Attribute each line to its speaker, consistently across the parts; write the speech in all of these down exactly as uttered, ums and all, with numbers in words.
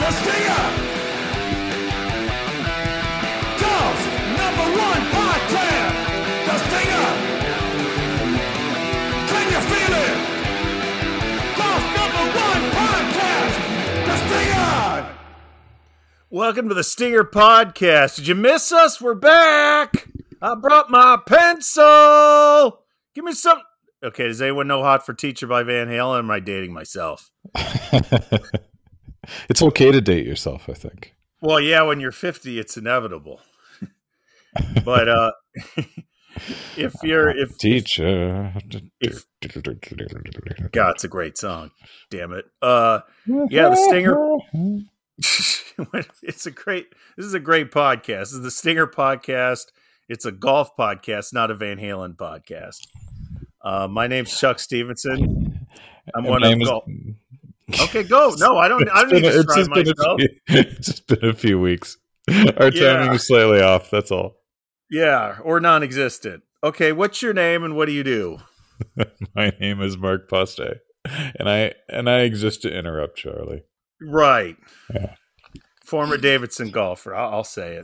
Speaker 1: The Stinger! Golf's number one podcast! The Stinger! Can you feel it? Golf's number one podcast! The Stinger! Welcome to the Stinger Podcast. Did you miss us? We're back! I brought my pencil! Give me some... Okay, does anyone know Hot for Teacher by Van Halen? Or am I dating myself?
Speaker 2: It's okay to date yourself, I think.
Speaker 1: Well, yeah, when you're fifty, it's inevitable. But uh, if you're... if
Speaker 2: Teacher.
Speaker 1: If, God, it's a great song. Damn it. Uh, yeah, the Stinger... It's a great... This is a great podcast. This is the Stinger Podcast. It's a golf podcast, not a Van Halen podcast. Uh, my name's Chuck Stevenson. I'm
Speaker 2: And
Speaker 1: one
Speaker 2: my
Speaker 1: of
Speaker 2: name is-
Speaker 1: golf. Okay, go. No, I don't. I don't need to
Speaker 2: It's
Speaker 1: describe
Speaker 2: just been a
Speaker 1: myself.
Speaker 2: few- it's just been a few weeks. Our
Speaker 1: Yeah.
Speaker 2: timing is slightly off. That's all.
Speaker 1: Yeah, or non-existent. Okay, what's your name and what do you do?
Speaker 2: My name is Mark Poste, and I and I exist to interrupt Charlie.
Speaker 1: Right.
Speaker 2: Yeah.
Speaker 1: Former Davidson golfer. I'll, I'll say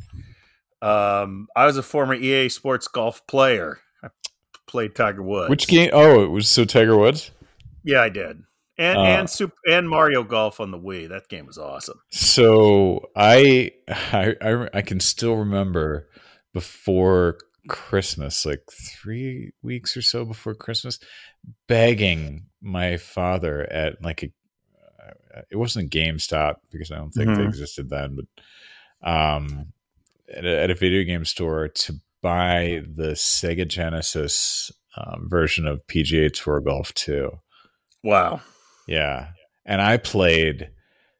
Speaker 1: it. Um, I was a former E A Sports golf player. I played Tiger Woods.
Speaker 2: Which game? Oh, it was so Tiger Woods.
Speaker 1: Yeah, I did. And
Speaker 2: Uh,
Speaker 1: and Super, and Mario Golf on the Wii. That game was awesome.
Speaker 2: So I, I I I can still remember before Christmas, like three weeks or so before Christmas, begging my father at like a it wasn't a GameStop because I don't think they
Speaker 1: Mhm.
Speaker 2: existed then, but um at a, at a video game store to buy the Sega Genesis um, version of P G A Tour Golf two.
Speaker 1: Wow.
Speaker 2: Yeah. And I played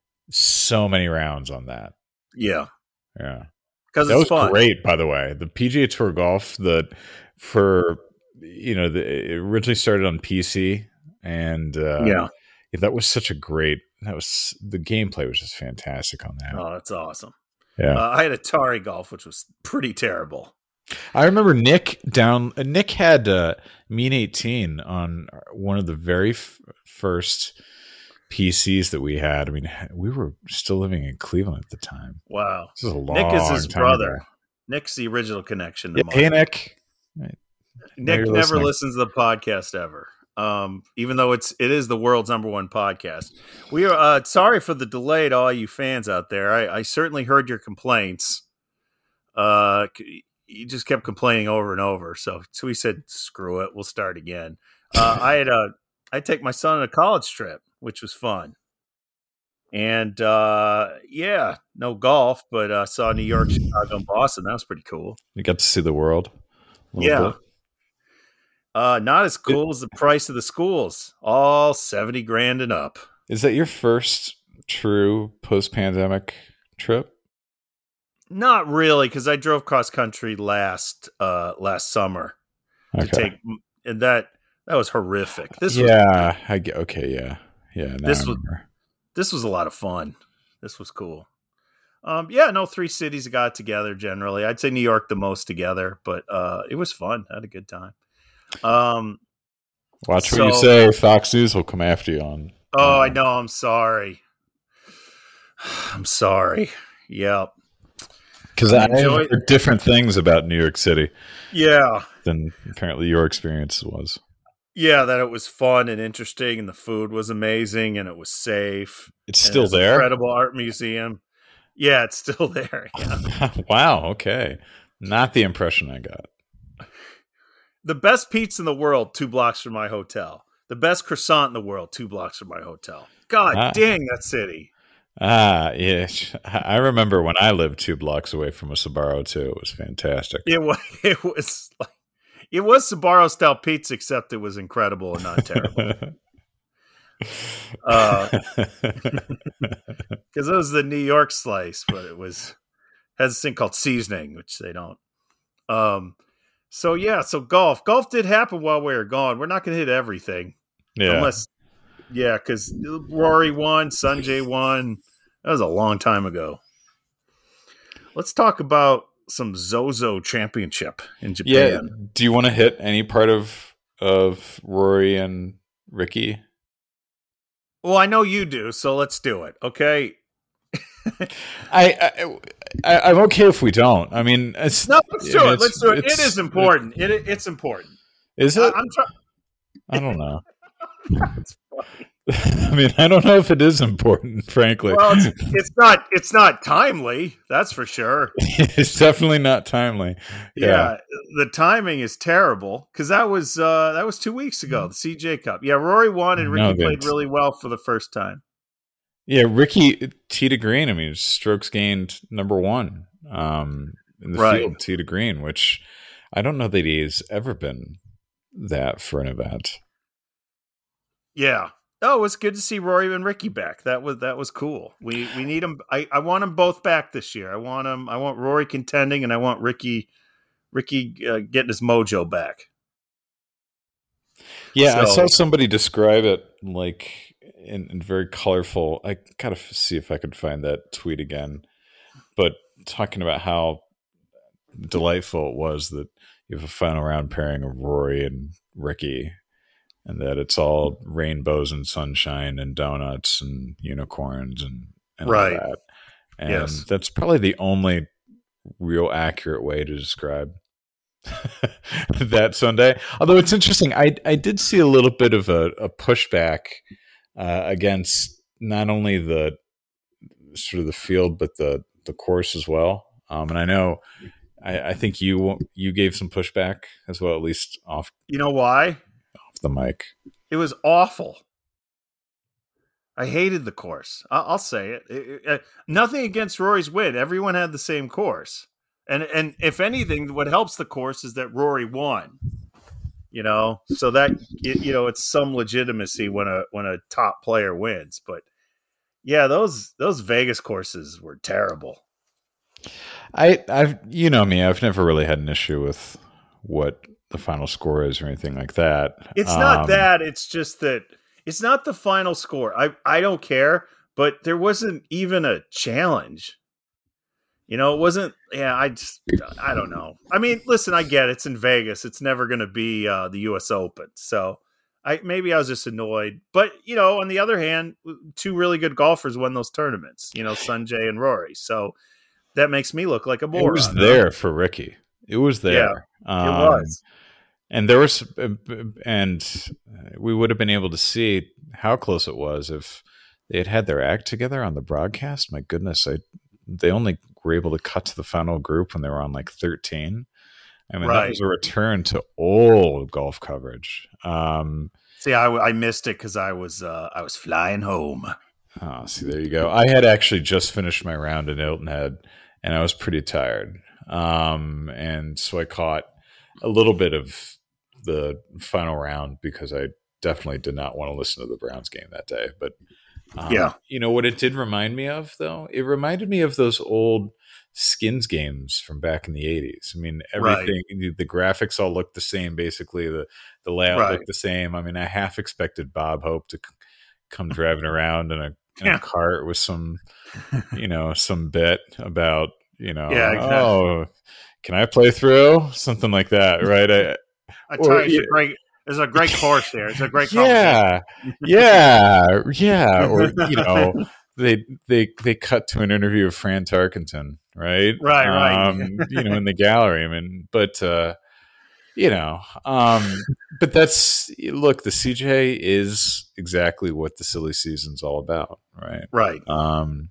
Speaker 2: so many rounds on that.
Speaker 1: Yeah.
Speaker 2: Yeah.
Speaker 1: Because
Speaker 2: That
Speaker 1: it's
Speaker 2: was
Speaker 1: fun.
Speaker 2: great, by the way. The P G A Tour Golf, that for, you know, the, it originally started on P C. And uh,
Speaker 1: Yeah.
Speaker 2: that was such a great, that was, the gameplay was just fantastic on that.
Speaker 1: Oh, that's awesome.
Speaker 2: Yeah.
Speaker 1: Uh, I had Atari Golf, which was pretty terrible.
Speaker 2: I remember Nick down. uh, Nick had uh, Mean eighteen on one of the very f- first P Cs that we had. I mean, we were still living in Cleveland at the time.
Speaker 1: Wow.
Speaker 2: This is a long
Speaker 1: Nick is his
Speaker 2: time
Speaker 1: brother.
Speaker 2: ago.
Speaker 1: Nick's the original connection to
Speaker 2: Yeah,
Speaker 1: Mark.
Speaker 2: hey, Nick. Right. Now
Speaker 1: Nick
Speaker 2: you're
Speaker 1: never
Speaker 2: listening.
Speaker 1: listens to the podcast ever. Um, even though it's it is the world's number one podcast. We are uh, sorry for the delay to all you fans out there. I, I certainly heard your complaints. Uh, c- you just kept complaining over and over. So so we said, screw it, we'll start again. Uh, I had a I take my son on a college trip, which was fun. And uh, yeah, no golf, but uh, saw New York, Chicago, and Boston. That was pretty cool.
Speaker 2: You got to see the world. a little
Speaker 1: Yeah.
Speaker 2: bit.
Speaker 1: Uh, not as cool as the price of the schools. All seventy grand and up.
Speaker 2: Is that your first true post-pandemic trip?
Speaker 1: Not really, because I drove cross country last uh, last summer to
Speaker 2: Okay.
Speaker 1: take, and that that was horrific. This was
Speaker 2: yeah. I get. Okay. Yeah. Yeah. Now
Speaker 1: This
Speaker 2: I
Speaker 1: was-
Speaker 2: remember.
Speaker 1: this was a lot of fun. This was cool. Um, yeah, no, three cities got together generally. I'd say New York the most together, but uh, it was fun. I had a good time. Um,
Speaker 2: Watch what you
Speaker 1: so-
Speaker 2: say. Fox News will come after you on.
Speaker 1: oh, I
Speaker 2: Um,
Speaker 1: know. I'm sorry. I'm sorry. Yep.
Speaker 2: Because I
Speaker 1: Enjoy-
Speaker 2: heard different things about New York City
Speaker 1: Yeah.
Speaker 2: than apparently your experience was.
Speaker 1: Yeah, that it was fun and interesting, and the food was amazing, and it was safe.
Speaker 2: It's
Speaker 1: and
Speaker 2: still
Speaker 1: it's an
Speaker 2: there.
Speaker 1: Incredible art museum. Yeah, it's still there. Yeah.
Speaker 2: Wow. Okay. Not the impression I got.
Speaker 1: The best pizza in the world, two blocks from my hotel. The best croissant in the world, two blocks from my hotel. God
Speaker 2: Ah.
Speaker 1: dang that city.
Speaker 2: Ah, yeah. I remember when I lived two blocks away from a Sbarro too. It was fantastic.
Speaker 1: It was it was like it was Sbarro style pizza, except it was incredible and not terrible. Uh, Because it was the New York slice, but it was has this thing called seasoning, which they don't. Um, so yeah, so golf, golf did happen while we were gone. We're not going to hit everything,
Speaker 2: yeah.
Speaker 1: unless, yeah, because Rory won, Sanjay won. That was a long time ago. Let's talk about some Zozo Championship in
Speaker 2: Yeah.
Speaker 1: Japan.
Speaker 2: Do you want to hit any part of of Rory and Ricky?
Speaker 1: Well, I know you do, so let's do it. Okay.
Speaker 2: I, I, I I'm okay if we don't. I mean, it's,
Speaker 1: No, let's do
Speaker 2: I mean,
Speaker 1: it. Let's do it. It
Speaker 2: it's,
Speaker 1: is important. It, it's important.
Speaker 2: Is
Speaker 1: I,
Speaker 2: it?
Speaker 1: I'm trying.
Speaker 2: I don't know.
Speaker 1: It's funny.
Speaker 2: I mean, I don't know if it is important, frankly.
Speaker 1: Well, it's, it's not. It's not timely. That's for sure.
Speaker 2: It's definitely not timely.
Speaker 1: Yeah,
Speaker 2: Yeah,
Speaker 1: the timing is terrible because that was uh, that was two weeks ago. The C J Cup. Yeah, Rory won and Ricky
Speaker 2: No,
Speaker 1: played
Speaker 2: that's-
Speaker 1: really well for the first time.
Speaker 2: yeah. Ricky tee to green. I mean, strokes gained number one um, in the
Speaker 1: Right.
Speaker 2: field, tee to green, which I don't know that he's ever been that for an event.
Speaker 1: Yeah. Oh, it was good to see Rory and Ricky back. That was that was cool. We we need them. I, I want them both back this year. I want them. I want Rory contending, and I want Ricky Ricky uh, getting his mojo back.
Speaker 2: Yeah, I
Speaker 1: So-
Speaker 2: saw somebody describe it like in, in very colorful. I gotta f- see if I could find that tweet again. But talking about how delightful it was that you have a final round pairing of Rory and Ricky, and that it's all rainbows and sunshine and donuts and unicorns and, and
Speaker 1: Right.
Speaker 2: all that. And
Speaker 1: Yes.
Speaker 2: that's probably the only real accurate way to describe that Sunday. Although it's interesting, I I did see a little bit of a, a pushback uh, against not only the sort of the field but the the course as well. Um, and I know I, I think you you gave some pushback as well, at least off
Speaker 1: You know why?
Speaker 2: off the mic.
Speaker 1: It was awful. I hated the course. I- I'll say it. It- it- uh, Nothing against Rory's win. Everyone had the same course, and and if anything, what helps the course is that Rory won. You know, so that you know it's some legitimacy when a when a top player wins. But yeah, those those Vegas courses were terrible.
Speaker 2: I I've you know me, I've never really had an issue with what the final score is or anything like that.
Speaker 1: It's not
Speaker 2: Um,
Speaker 1: that. It's just that it's not the final score. I, I don't care, but there wasn't even a challenge. You know, it wasn't. Yeah, I just, I don't know. I mean, listen, I get it. It's in Vegas. It's never going to be uh, the U S Open. So I maybe I was just annoyed. But, you know, on the other hand, two really good golfers won those tournaments, you know, Sanjay and Rory. So that makes me look like a moron.
Speaker 2: It was there for Ricky. It was there.
Speaker 1: Yeah, it
Speaker 2: Um,
Speaker 1: was.
Speaker 2: And there was, and we would have been able to see how close it was if they had had their act together on the broadcast. My goodness, I they only were able to cut to the final group when they were on like thirteen. I mean,
Speaker 1: Right.
Speaker 2: that was a return to old golf coverage. Um,
Speaker 1: See, I, I missed it because I was uh, I was flying home.
Speaker 2: oh, see, there you go. I had actually just finished my round in Hilton Head, and I was pretty tired. Um, and so I caught a little bit of the final round because I definitely did not want to listen to the Browns game that day. But um,
Speaker 1: Yeah.
Speaker 2: you know what it did remind me of, though? It reminded me of those old Skins games from back in the eighties. I mean, everything, the, the graphics all looked the same, basically. The, the layout
Speaker 1: Right.
Speaker 2: looked the same. I mean, I half expected Bob Hope to c- come driving around in a, in
Speaker 1: Yeah.
Speaker 2: a cart with some, you know, some bit about, you know,
Speaker 1: Yeah, exactly.
Speaker 2: oh, can I play through? Something like that, right? I,
Speaker 1: I tell
Speaker 2: Or-
Speaker 1: you, it's
Speaker 2: yeah.
Speaker 1: a great. There's a great course there. It's a great conversation.
Speaker 2: yeah, yeah, yeah. Or you know, they they they cut to an interview of Fran Tarkenton, right?
Speaker 1: Right, right.
Speaker 2: Um, you know, in the gallery. I mean, but uh, you know, um, but that's look. The C J is exactly what the silly season's all about, right?
Speaker 1: Right.
Speaker 2: Um,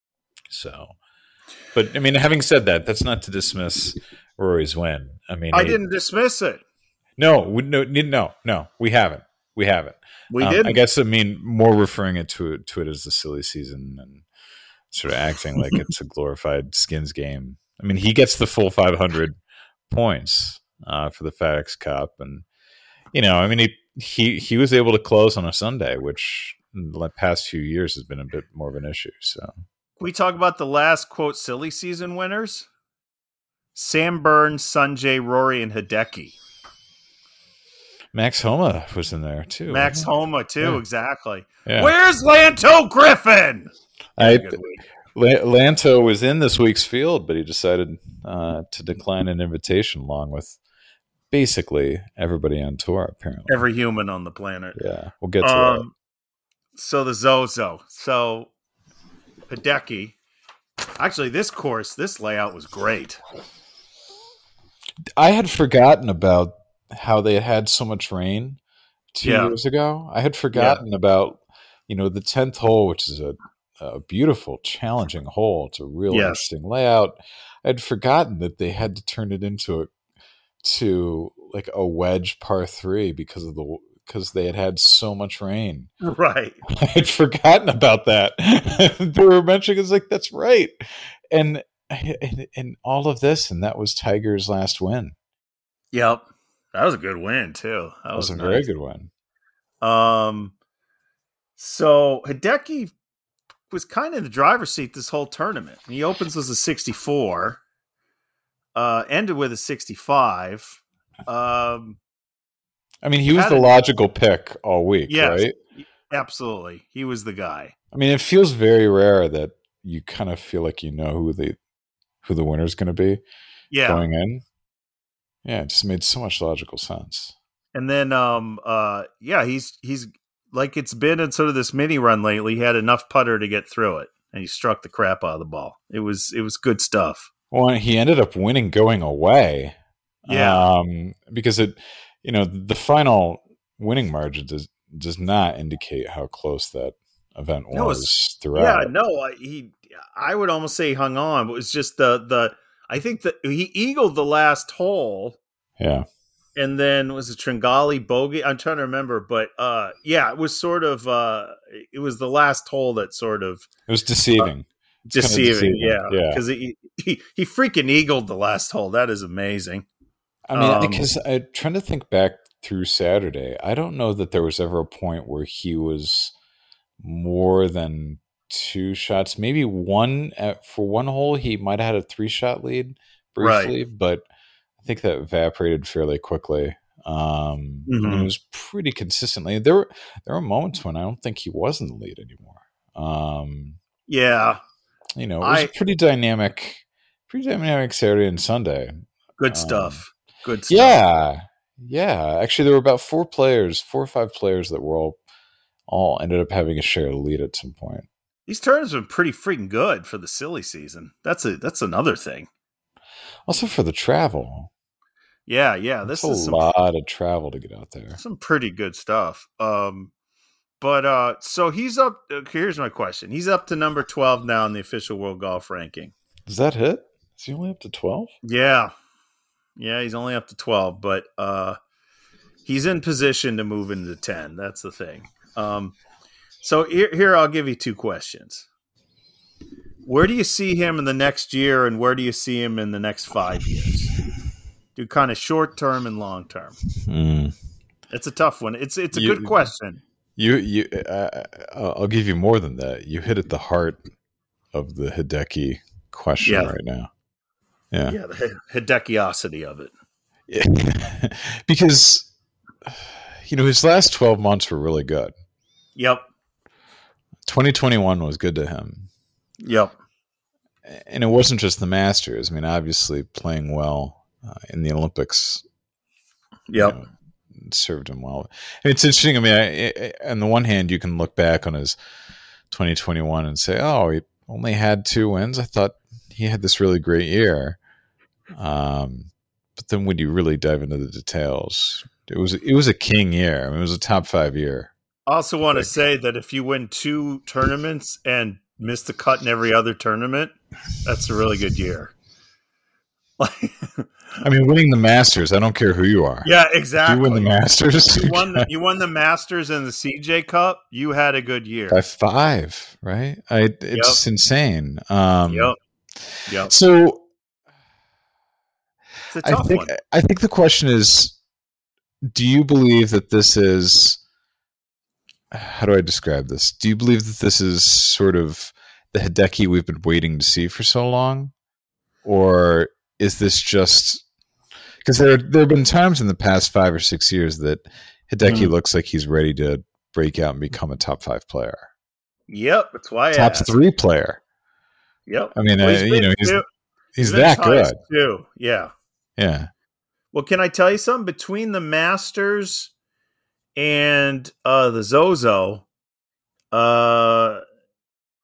Speaker 2: so, but I mean, having said that, that's not to dismiss Rory's win. I mean,
Speaker 1: I
Speaker 2: it-
Speaker 1: didn't dismiss it.
Speaker 2: no, we, no, no, no, we haven't. We haven't.
Speaker 1: We
Speaker 2: Um,
Speaker 1: didn't.
Speaker 2: I guess I mean more referring it to to it as the silly season and sort of acting like it's a glorified Skins game. I mean, he gets the full five hundred points uh, for the FedEx Cup, and you know, I mean, he he he was able to close on a Sunday, which in the past few years has been a bit more of an issue. So
Speaker 1: we talk about the last quote silly season winners: Sam Burns, Sanjay, Rory, and Hideki.
Speaker 2: Max Homa was in there too.
Speaker 1: Max
Speaker 2: wasn't
Speaker 1: Homa too.
Speaker 2: Yeah.
Speaker 1: Exactly.
Speaker 2: he? Yeah.
Speaker 1: Where's Lanto Griffin?
Speaker 2: I,
Speaker 1: Good week.
Speaker 2: La- Lanto was in this week's field, but he decided uh, to decline an invitation along with basically everybody on tour, apparently.
Speaker 1: Every human on the planet.
Speaker 2: Yeah, we'll get to
Speaker 1: Um, so the Zozo. So Hideki, Actually, this course, this layout was great.
Speaker 2: I had forgotten about how they had had so much rain two
Speaker 1: Yeah.
Speaker 2: years ago. I had forgotten yeah. about, you know, the tenth hole, which is a, a beautiful, challenging hole. It's a real yes. interesting layout. I'd forgotten that they had to turn it into a, to like a wedge par three because of the because they had had so much rain.
Speaker 1: Right.
Speaker 2: I had forgotten about that. They were mentioning it's like that's right, and, and and all of this, and that was Tiger's last win.
Speaker 1: Yep, that was a good win too. That,
Speaker 2: that was, was a
Speaker 1: nice.
Speaker 2: very good win.
Speaker 1: Um, so Hideki was kind of in the driver's seat this whole tournament. He opens as a sixty-four, uh, ended with a sixty-five. Um,
Speaker 2: I mean, he was the a, logical pick all week, yes, right?
Speaker 1: Absolutely, he was the guy.
Speaker 2: I mean, it feels very rare that you kind of feel like you know who the who the winner's going to be.
Speaker 1: Yeah,
Speaker 2: going in. Yeah, it just made so much logical sense.
Speaker 1: And then, um, uh, yeah, he's he's like it's been in sort of this mini run lately. He had enough putter to get through it, and he struck the crap out of the ball. It was it was good stuff.
Speaker 2: Well, he ended up winning going away.
Speaker 1: Yeah,
Speaker 2: um, because it, you know, the final winning margin does does not indicate how close that event was, no, was throughout.
Speaker 1: Yeah, no, he. I would almost say he hung on, but it was just the the. I think that he eagled the last hole.
Speaker 2: Yeah.
Speaker 1: And then was it Tringali bogey? I'm trying to remember, but uh, yeah, it was sort of uh, it was the last hole that sort of
Speaker 2: it was deceiving.
Speaker 1: Uh, deceiving,
Speaker 2: deceiving,
Speaker 1: yeah,
Speaker 2: yeah,
Speaker 1: because he, he he freaking eagled the last hole. That is amazing.
Speaker 2: I mean, because um, I'm trying to think back through Saturday. I don't know that there was ever a point where he was more than two shots, maybe one at, for one hole. He might have had a three shot lead briefly,
Speaker 1: right.
Speaker 2: but I think that evaporated fairly quickly. Um, mm-hmm. I mean, it was pretty consistently. There were there were moments when I don't think he was in the lead anymore. Um,
Speaker 1: yeah,
Speaker 2: you know, it was I, a pretty dynamic, pretty dynamic Saturday and Sunday.
Speaker 1: Good stuff. Um, Good stuff.
Speaker 2: Yeah, yeah. Actually, there were about four players, four or five players that were all all ended up having a share of the lead at some point.
Speaker 1: These tournaments have been pretty freaking good for the silly season. That's a that's another thing.
Speaker 2: Also for the travel.
Speaker 1: Yeah, yeah. This
Speaker 2: That's
Speaker 1: is
Speaker 2: a
Speaker 1: some,
Speaker 2: lot of travel to get out there.
Speaker 1: Some pretty good stuff. Um, but uh, so he's up. Here's my question. He's up to number twelve now in the official world golf ranking.
Speaker 2: Does that hit? Is he only up to twelve?
Speaker 1: Yeah. Yeah, he's only up to twelve, but uh, he's in position to move into ten. That's the thing. Um, so here, here, I'll give you two questions. Where do you see him in the next year, and where do you see him in the next five years? Do kind of short term and long term.
Speaker 2: Mm.
Speaker 1: It's a tough one. It's it's a
Speaker 2: you,
Speaker 1: good question.
Speaker 2: You you, uh, I'll give you more than that. You hit at the heart of the Hideki question yeah. right now. Yeah,
Speaker 1: yeah, the Hidekiosity of it.
Speaker 2: Yeah. Because you know his last twelve months were really good.
Speaker 1: Yep.
Speaker 2: twenty twenty-one was good to him.
Speaker 1: Yep.
Speaker 2: And it wasn't just the Masters. I mean, obviously playing well uh, in the Olympics.
Speaker 1: Yep.
Speaker 2: You know, served him well. And it's interesting. I mean, I, I, on the one hand, you can look back on his twenty twenty-one and say, "Oh, he only had two wins. I thought he had this really great year." Um, but then when you really dive into the details, it was it was a king year. I mean, it was a top five year.
Speaker 1: I also want to say that if you win two tournaments and miss the cut in every other tournament, that's a really good year.
Speaker 2: I mean, winning the Masters, I don't care who you are.
Speaker 1: Yeah, exactly.
Speaker 2: If you win the Masters.
Speaker 1: You won the, you won the Masters and the C J Cup. You had a good year.
Speaker 2: By five, right? I, it's yep. insane. Um,
Speaker 1: yep. Yep.
Speaker 2: So
Speaker 1: it's a tough
Speaker 2: I think,
Speaker 1: one.
Speaker 2: I think the question is, do you believe that this is, how do I describe this? Do you believe that this is sort of the Hideki we've been waiting to see for so long? Or is this just because there there have been times in the past five or six years that Hideki mm. looks like he's ready to break out and become a top five player.
Speaker 1: Yep, that's why I
Speaker 2: top
Speaker 1: asked.
Speaker 2: three player.
Speaker 1: Yep.
Speaker 2: I mean,
Speaker 1: well,
Speaker 2: uh, you know, he's
Speaker 1: he's,
Speaker 2: he's that good
Speaker 1: too. Yeah.
Speaker 2: Yeah.
Speaker 1: Well, can I tell you something? Between the Masters and uh, the Zozo, uh, yeah,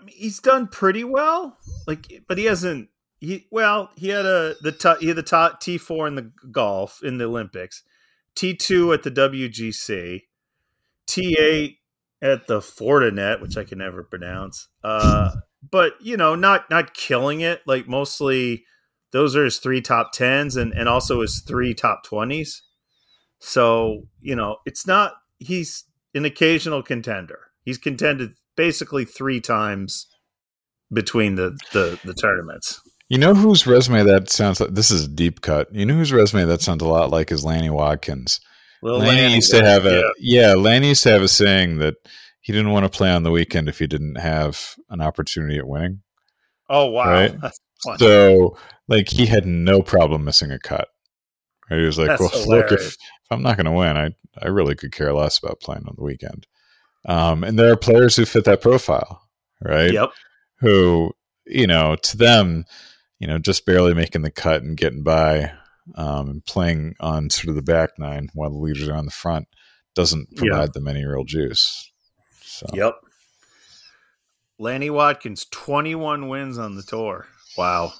Speaker 1: I mean, he's done pretty well. Like, but he hasn't. He well, he had a the top, he had the top T four in the golf in the Olympics, T two at the W G C, T eight at the Fortinet, which I can never pronounce. Uh, but you know, not not killing it. Like mostly, those are his three top tens, and and also his three top twenties. So you know, it's not. He's an occasional contender. He's contended basically three times between the the, the tournaments.
Speaker 2: You know whose resume that sounds like? This is a deep cut. You know whose resume that sounds a lot like is Lanny Watkins.
Speaker 1: Little
Speaker 2: Lanny,
Speaker 1: Lanny
Speaker 2: used to have a
Speaker 1: yeah.
Speaker 2: yeah. Lanny used to have a saying that he didn't want to play on the weekend if he didn't have an opportunity at winning.
Speaker 1: Oh wow!
Speaker 2: Right? So like he had no problem missing a cut. Right? He was like,
Speaker 1: That's
Speaker 2: well,
Speaker 1: hilarious.
Speaker 2: look, if, if I'm not going to win, I I really could care less about playing on the weekend. Um, and there are players who fit that profile, right?
Speaker 1: Yep.
Speaker 2: Who, you know, to them, you know, just barely making the cut and getting by, um, and playing on sort of the back nine while the leaders are on the front doesn't provide
Speaker 1: yep.
Speaker 2: them any real juice. So.
Speaker 1: Yep. Lanny Watkins, twenty-one wins on the tour. Wow.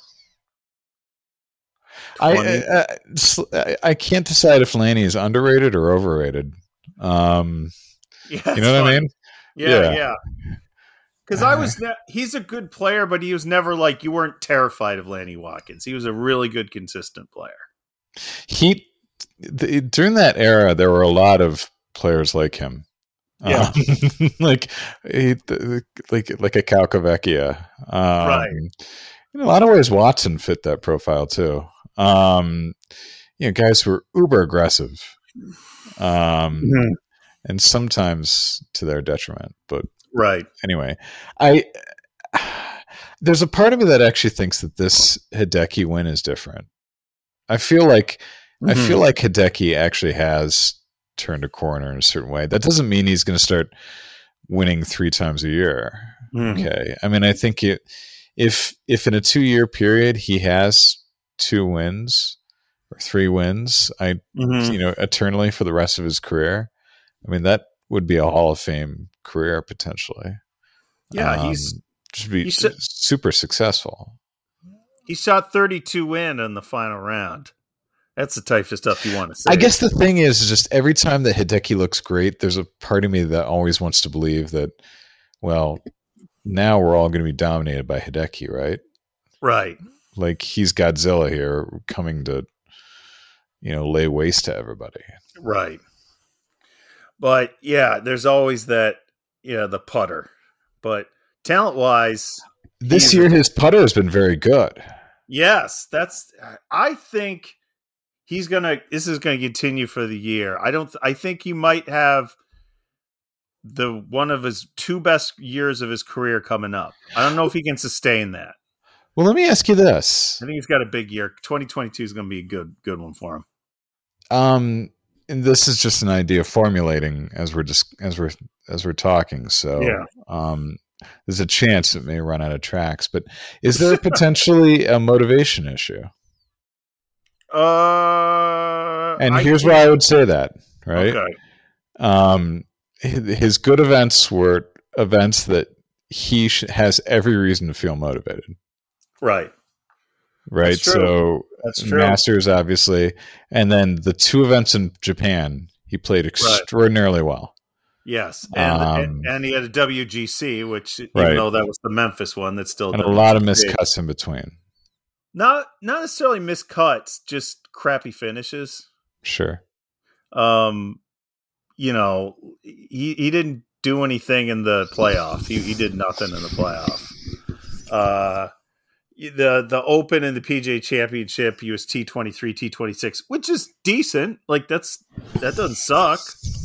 Speaker 2: I, I I can't decide if Lanny is underrated or overrated. Um,
Speaker 1: yeah,
Speaker 2: you know what
Speaker 1: fun.
Speaker 2: I mean?
Speaker 1: Yeah, yeah. Because I was, ne- he's a good player, but he was never like, you weren't terrified of Lanny Watkins. He was a really good, consistent player.
Speaker 2: He the, during that era, there were a lot of players like him.
Speaker 1: Yeah,
Speaker 2: um, like he, like like a Calcavecchia. Um,
Speaker 1: right.
Speaker 2: In a lot of ways, Watson fit that profile too. Um, you know, guys who were uber aggressive, um, mm-hmm. and sometimes to their detriment. But
Speaker 1: right.
Speaker 2: Anyway, I there's a part of me that actually thinks that this Hideki win is different. I feel like mm-hmm. I feel like Hideki actually has turned a corner in a certain way. That doesn't mean he's going to start winning three times a year. Mm-hmm. Okay, I mean, I think it, if if in a two year period he has two wins or three wins, I mm-hmm. you know eternally for the rest of his career. I mean, that would be a Hall of Fame career potentially.
Speaker 1: Yeah,
Speaker 2: um,
Speaker 1: he's
Speaker 2: just be
Speaker 1: he's,
Speaker 2: super successful.
Speaker 1: He shot thirty-two in in the final round. That's the type of stuff you want to say.
Speaker 2: I guess the thing is, is just every time that Hideki looks great, there's a part of me that always wants to believe that, well, now we're all going to be dominated by Hideki, right?
Speaker 1: Right.
Speaker 2: Like he's Godzilla here coming to, you know, lay waste to everybody.
Speaker 1: Right. But yeah, there's always that, yeah, the putter. But talent wise,
Speaker 2: this year his putter has been very good.
Speaker 1: Yes, that's. I think he's gonna. This is gonna continue for the year. I don't. I think he might have the one of his two best years of his career coming up. I don't know if he can sustain that.
Speaker 2: Well, let me ask you this.
Speaker 1: I think he's got a big year. twenty twenty-two is going to be a good, good one for him.
Speaker 2: Um. And this is just an idea formulating as we're just as we're as we're talking. So,
Speaker 1: yeah.
Speaker 2: um, there's a chance it may run out of tracks. But is there potentially a motivation issue?
Speaker 1: Uh,
Speaker 2: and
Speaker 1: I
Speaker 2: here's
Speaker 1: think...
Speaker 2: why I would say that. Right.
Speaker 1: Okay.
Speaker 2: Um, his good events were events that he sh- has every reason to feel motivated.
Speaker 1: Right.
Speaker 2: Right.
Speaker 1: That's true.
Speaker 2: So
Speaker 1: That's true.
Speaker 2: Masters, obviously. And then the two events in Japan, he played extraordinarily
Speaker 1: right.
Speaker 2: well.
Speaker 1: Yes. And,
Speaker 2: um,
Speaker 1: and and he had a W G C, which, even
Speaker 2: right.
Speaker 1: though that was the Memphis one, that's still
Speaker 2: and
Speaker 1: W G C.
Speaker 2: A lot of miscuts in between.
Speaker 1: Not not necessarily miscuts, just crappy finishes.
Speaker 2: Sure.
Speaker 1: Um, you know, he, he didn't do anything in the playoff. He he did nothing in the playoff. Uh The the Open and the P G A Championship, he was T twenty-three, T twenty-six, which is decent. Like that's that doesn't suck.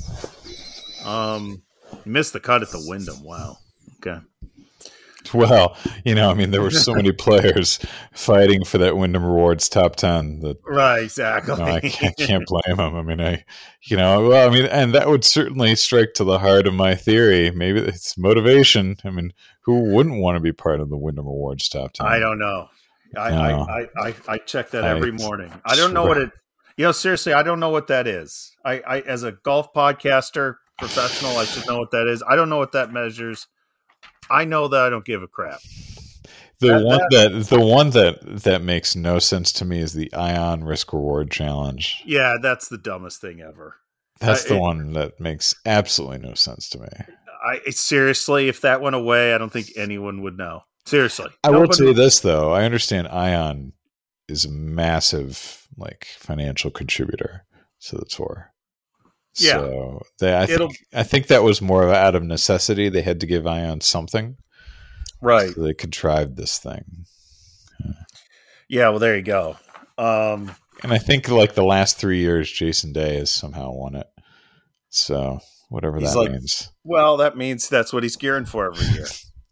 Speaker 1: Um, he missed the cut at the Wyndham. Wow. Okay.
Speaker 2: Well, you know, I mean, there were so many players fighting for that Wyndham Rewards top ten that
Speaker 1: right, exactly.
Speaker 2: You know, I can't, can't blame them. I mean, I, you know, well, I mean, and that would certainly strike to the heart of my theory. Maybe it's motivation. I mean, who wouldn't want to be part of the Wyndham Rewards top ten?
Speaker 1: I don't know. I
Speaker 2: no.
Speaker 1: I, I, I, I check that every I, morning. I don't know what it. You know, seriously, I don't know what that is. I, I as a golf podcaster, professional, I should know what that is. I don't know what that measures. I know that I don't give a crap.
Speaker 2: The
Speaker 1: That-
Speaker 2: one
Speaker 1: that-
Speaker 2: that, the one that that makes no sense to me is the Ion Risk Reward Challenge.
Speaker 1: Yeah, that's the dumbest thing ever.
Speaker 2: That's
Speaker 1: Uh,
Speaker 2: the
Speaker 1: it-
Speaker 2: one that makes absolutely no sense to me.
Speaker 1: I seriously, if that went away, I don't think anyone would know. Seriously,
Speaker 2: I will
Speaker 1: Nobody-
Speaker 2: say this though: I understand Ion is a massive like financial contributor to the tour.
Speaker 1: Yeah.
Speaker 2: So they, I
Speaker 1: It'll-
Speaker 2: think I think that was more of out of necessity. They had to give Ion something,
Speaker 1: right?
Speaker 2: so they contrived this thing.
Speaker 1: Yeah, well, there you go. Um,
Speaker 2: And I think like the last three years, Jason Day has somehow won it. So whatever
Speaker 1: He's
Speaker 2: that
Speaker 1: like-
Speaker 2: means.
Speaker 1: well, that means that's what he's gearing for every year.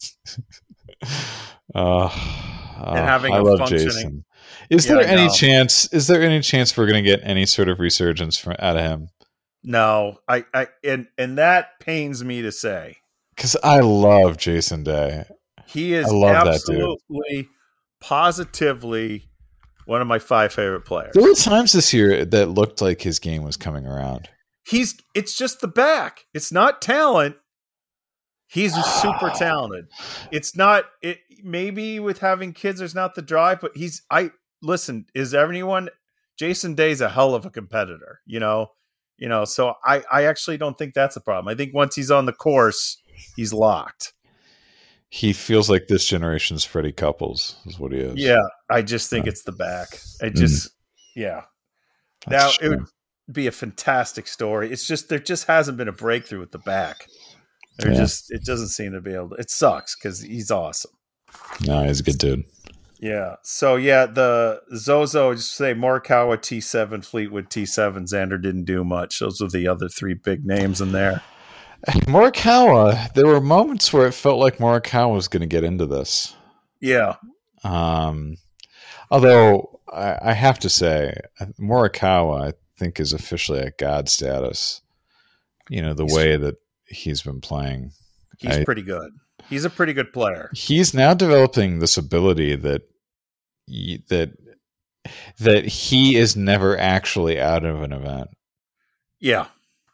Speaker 2: Uh,
Speaker 1: And having
Speaker 2: I
Speaker 1: a
Speaker 2: love
Speaker 1: functioning-
Speaker 2: Jason. Is
Speaker 1: Yeah,
Speaker 2: there
Speaker 1: I
Speaker 2: any
Speaker 1: know.
Speaker 2: chance? Is there any chance we're going to get any sort of resurgence from out of him?
Speaker 1: No, I, I, and and that pains me to say.
Speaker 2: Because I love Jason Day.
Speaker 1: He is
Speaker 2: I love that dude.
Speaker 1: absolutely, positively one of my five favorite players.
Speaker 2: There were times this year that looked like his game was coming around.
Speaker 1: He's it's just the back. It's not talent. He's super talented. It's not it maybe with having kids there's not the drive, but he's I listen, is everyone Jason Day's a hell of a competitor, you know? You know, so I I actually don't think that's a problem. I think once he's on the course, he's locked.
Speaker 2: He feels like this generation's Freddie Couples is what he is.
Speaker 1: Yeah, I just think it's the back. I just yeah. Now
Speaker 2: That's
Speaker 1: it would
Speaker 2: true.
Speaker 1: be a fantastic story. It's just there just hasn't been a breakthrough with the back. There
Speaker 2: Yeah.
Speaker 1: just it doesn't seem to be able to. It sucks because he's awesome.
Speaker 2: No, he's a good dude.
Speaker 1: Yeah. So yeah, the Zozo just say Morikawa T seven, Fleetwood T seven. Xander didn't do much. Those are the other three big names in there.
Speaker 2: Morikawa, there were moments where it felt like Morikawa was going to get into this.
Speaker 1: Yeah.
Speaker 2: Um, although I, I have to say, Morikawa, I think, is officially at God status. You know, the
Speaker 1: He's-
Speaker 2: way that he's been playing.
Speaker 1: He's
Speaker 2: I-
Speaker 1: pretty good. He's a pretty good player.
Speaker 2: He's now developing this ability that y- that that he is never actually out of an event.
Speaker 1: Yeah.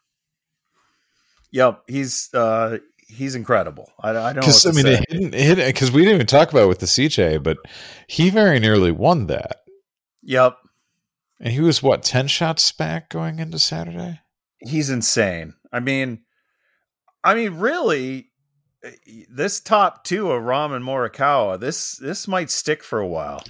Speaker 1: Yep. He's uh he's incredible. I, I don't know.
Speaker 2: Because I
Speaker 1: what to
Speaker 2: mean,
Speaker 1: say.
Speaker 2: it hidden, hidden, because we didn't even talk about it with the C J, but he very nearly won that,
Speaker 1: Yep.
Speaker 2: and he was what ten shots back going into Saturday.
Speaker 1: He's insane. I mean, I mean, really, this top two of Ram and Morikawa, this this might stick for a while.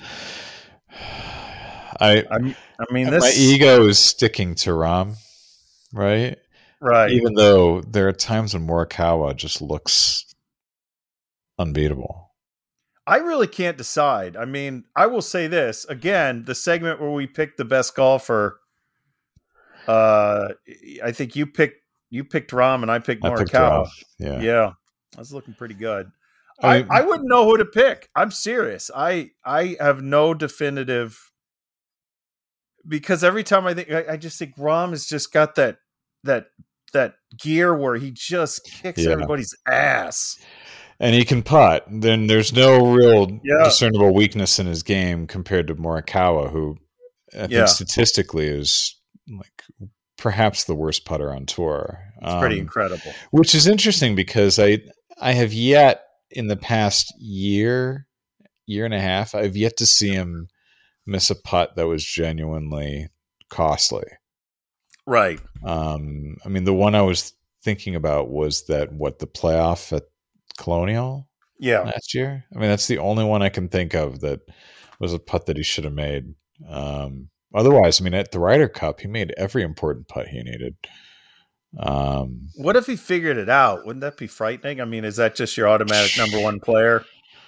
Speaker 2: I
Speaker 1: I mean, I mean,
Speaker 2: my
Speaker 1: this
Speaker 2: ego is sticking to Ram, right?
Speaker 1: right.
Speaker 2: Even though there are times when Morikawa just looks unbeatable.
Speaker 1: I really can't decide. I mean, I will say this again: the segment where we picked the best golfer. Uh, I think you picked you picked Ram and I picked
Speaker 2: I picked
Speaker 1: Morikawa.
Speaker 2: Ram. Yeah.
Speaker 1: Yeah, that's looking pretty good.
Speaker 2: I
Speaker 1: I,
Speaker 2: mean-
Speaker 1: I wouldn't know who to pick. I'm serious. I I have no definitive because every time I think I, I just think Ram has just got that that that gear where he just kicks
Speaker 2: Yeah.
Speaker 1: everybody's ass.
Speaker 2: And he can putt. Then there's no real
Speaker 1: Yeah.
Speaker 2: discernible weakness in his game compared to Morikawa, who I think
Speaker 1: Yeah.
Speaker 2: statistically is like perhaps the worst putter on tour.
Speaker 1: It's pretty
Speaker 2: Um,
Speaker 1: incredible.
Speaker 2: Which is interesting because I I have yet in the past year, year and a half, I've yet to see him miss a putt that was genuinely costly.
Speaker 1: Right.
Speaker 2: Um, I mean, the one I was thinking about was that what the playoff at Colonial
Speaker 1: Yeah.
Speaker 2: last year. I mean, that's the only one I can think of that was a putt that he should have made. Um, otherwise, I mean, at the Ryder Cup, he made every important putt he needed. Um,
Speaker 1: What if he figured it out? Wouldn't that be frightening? I mean, is that just your automatic number one player?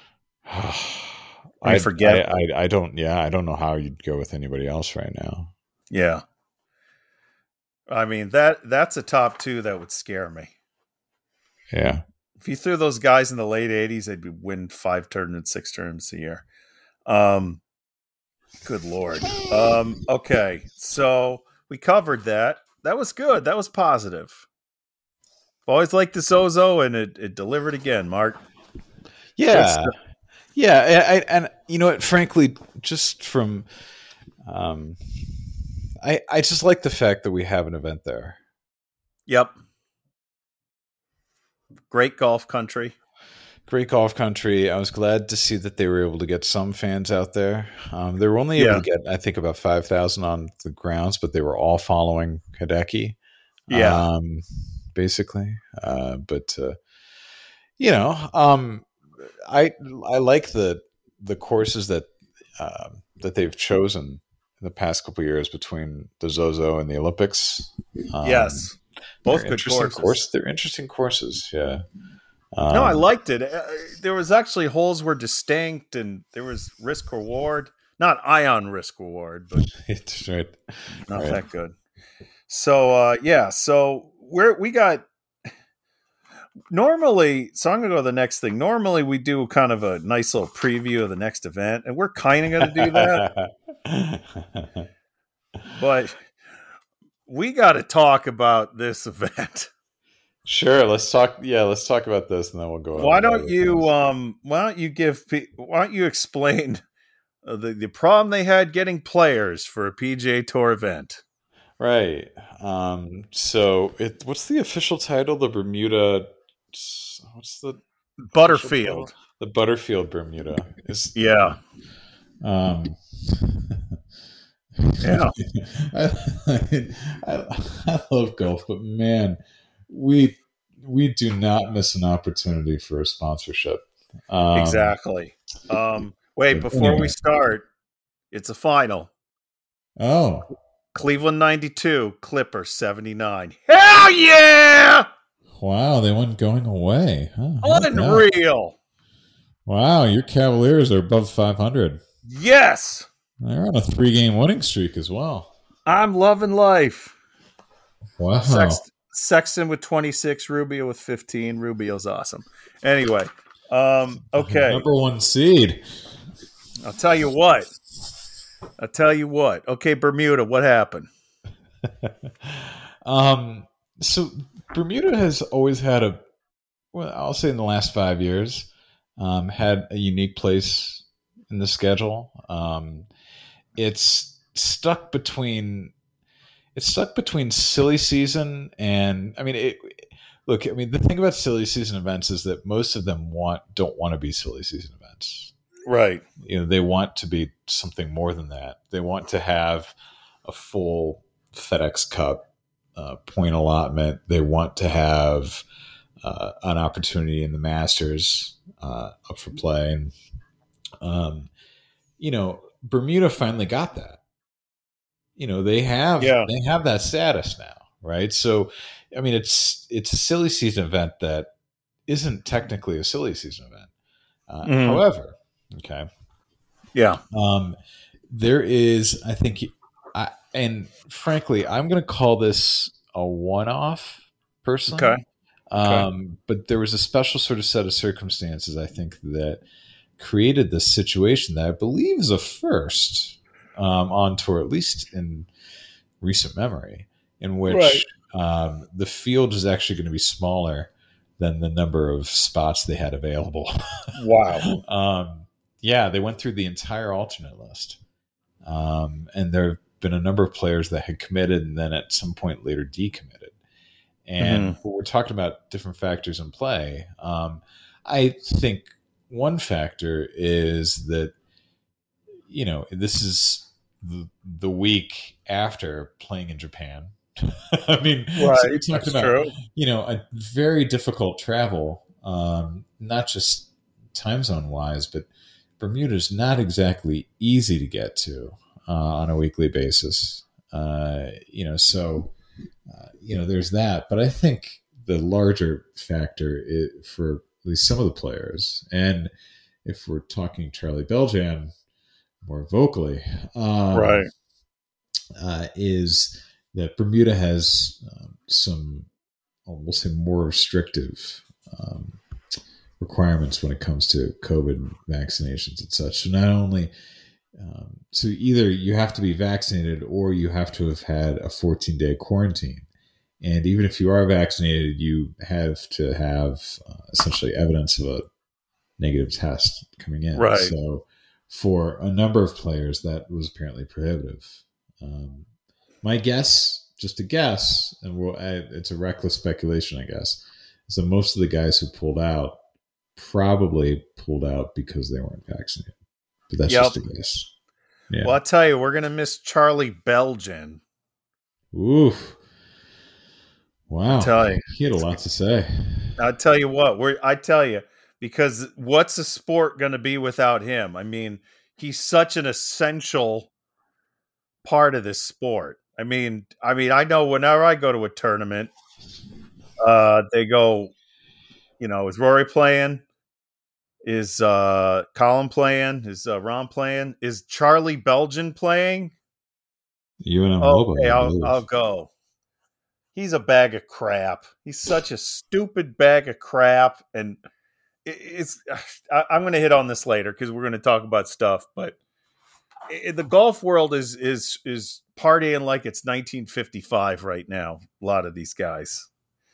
Speaker 2: I
Speaker 1: forget.
Speaker 2: I, I, I don't. Yeah, I don't know how you'd go with anybody else right now.
Speaker 1: Yeah. I mean, that that's a top two that would scare me.
Speaker 2: Yeah,
Speaker 1: If you threw those guys in the late eighties, they'd be win five tournaments, six tournaments a year. Um, good Lord. Um, okay. So we covered that. That was good. That was positive. Always liked the Zozo, and it, it delivered again, Mark.
Speaker 2: yeah,
Speaker 1: Good
Speaker 2: yeah. I, I, and you know what? Frankly, just from, um, I I just like the fact that we have an event there.
Speaker 1: Yep. Great golf country.
Speaker 2: great golf country. I was glad to see that they were able to get some fans out there. Um, they were only able
Speaker 1: Yeah.
Speaker 2: to get, I think, about five thousand on the grounds, but they were all following Hideki,
Speaker 1: Yeah.
Speaker 2: um, basically. Uh, but, uh, you know, um, I I like the the courses that uh, that they've chosen in the past couple of years between the Zozo and the Olympics. Um,
Speaker 1: Yes. Both
Speaker 2: they're
Speaker 1: good
Speaker 2: interesting
Speaker 1: courses.
Speaker 2: course. They're interesting courses. Yeah. Um,
Speaker 1: No, I liked it. Uh, There was actually holes were distinct, and there was risk reward. Not ion risk reward, but
Speaker 2: it's right.
Speaker 1: not
Speaker 2: Right.
Speaker 1: that good. So uh, yeah, so we're we got normally. So I'm gonna go to the next thing. Normally we do kind of a nice little preview of the next event, and we're kind of gonna do that, but we got to talk about this event.
Speaker 2: Sure. Let's talk. Yeah, let's talk about this, and then we'll go.
Speaker 1: Why
Speaker 2: on to
Speaker 1: don't
Speaker 2: other
Speaker 1: you
Speaker 2: things.
Speaker 1: um why don't you give pe- why don't you explain uh, the the problem they had getting players for a P G A Tour event?
Speaker 2: Right. Um, so, it what's the official title? The Bermuda. What's the official
Speaker 1: Butterfield.
Speaker 2: title? The Butterfield Bermuda is.
Speaker 1: Yeah.
Speaker 2: Um,
Speaker 1: Yeah.
Speaker 2: I, I, I love golf, but man, we we do not miss an opportunity for a sponsorship. Um,
Speaker 1: Exactly. Um wait,
Speaker 2: but
Speaker 1: before
Speaker 2: anyway.
Speaker 1: we start, it's a final.
Speaker 2: Oh,
Speaker 1: Cleveland ninety-two, Clipper seventy-nine. Hell yeah!
Speaker 2: wow! They went going away. Huh, how about that?
Speaker 1: Unreal.
Speaker 2: Wow, your Cavaliers are above five hundred.
Speaker 1: Yes.
Speaker 2: They're on a three-game winning streak as well.
Speaker 1: I'm loving life.
Speaker 2: Wow.
Speaker 1: Sext- Sexton with twenty-six, Rubio with fifteen. Rubio's awesome. Anyway, um, okay.
Speaker 2: Number one seed.
Speaker 1: I'll tell you what. I'll tell you what. Okay, Bermuda, what happened?
Speaker 2: um. So Bermuda has always had a, well, I'll say in the last five years, um, had a unique place in the schedule. Um, it's stuck between it's stuck between silly season and I mean it, look, I mean the thing about silly season events is that most of them want don't want to be silly season events.
Speaker 1: Right.
Speaker 2: You know, they want to be something more than that. They want to have a full FedEx Cup uh, point allotment. They want to have uh, an opportunity in the Masters uh, up for play. And, um, you know, Bermuda finally got that. You know, they have
Speaker 1: Yeah.
Speaker 2: they have that status now, right? So, I mean, it's it's a silly season event that isn't technically a silly season event. Uh,
Speaker 1: Mhm.
Speaker 2: However, okay,
Speaker 1: Yeah.
Speaker 2: um, there is, I think, I, and frankly, I'm going to call this a one-off, personally.
Speaker 1: Okay.
Speaker 2: Um, but there was a special sort of set of circumstances, I think, that created this situation that I believe is a first um, on tour, at least in recent memory, in which um, the field is actually going to be smaller than the number of spots they had available.
Speaker 1: Wow.
Speaker 2: um, yeah, they went through the entire alternate list. Um, and there have been a number of players that had committed and then at some point later decommitted. And
Speaker 1: Mm-hmm.
Speaker 2: we're talking about different factors in play. Um, I think one factor is that, you know, this is the, the week after playing in Japan. I mean,
Speaker 1: Right.
Speaker 2: so we're talking
Speaker 1: That's
Speaker 2: about,
Speaker 1: true.
Speaker 2: you know, a very difficult travel, um, not just time zone wise, but Bermuda is not exactly easy to get to uh, on a weekly basis. Uh, you know, so, uh, you know, there's that. But I think the larger factor is, for at least some of the players, and if we're talking Charlie Beljan more vocally, um,
Speaker 1: Right.
Speaker 2: uh, is that Bermuda has um, some, we'll say, more restrictive um, requirements when it comes to COVID vaccinations and such. So not only, um, so either you have to be vaccinated or you have to have had a fourteen day quarantine. And even if you are vaccinated, you have to have uh, essentially evidence of a negative test coming in.
Speaker 1: Right.
Speaker 2: So for a number of players, that was apparently prohibitive. Um, my guess, just a guess, and we'll, I, it's a reckless speculation, I guess, is that most of the guys who pulled out probably pulled out because they weren't vaccinated. But that's
Speaker 1: Yep.
Speaker 2: just a guess. Yeah.
Speaker 1: Well, I'll tell you, we're going to miss Charlie Belgian.
Speaker 2: Oof. Wow.
Speaker 1: I'll tell you.
Speaker 2: He had a lot to say.
Speaker 1: I'll tell you what, we're, I tell you, because what's a sport going to be without him? I mean, he's such an essential part of this sport. I mean, I mean, I know whenever I go to a tournament, uh, they go, you know, is Rory playing? Is uh, Colin playing? Is uh, Ron playing? Is Charlie Belgian playing?
Speaker 2: You and
Speaker 1: Okay, I'll, I'll go. He's a bag of crap. He's such a stupid bag of crap. And it, it's, I, I'm going to hit on this later because we're going to talk about stuff. But it, the golf world is is is partying like it's nineteen fifty-five right now. A lot of these guys.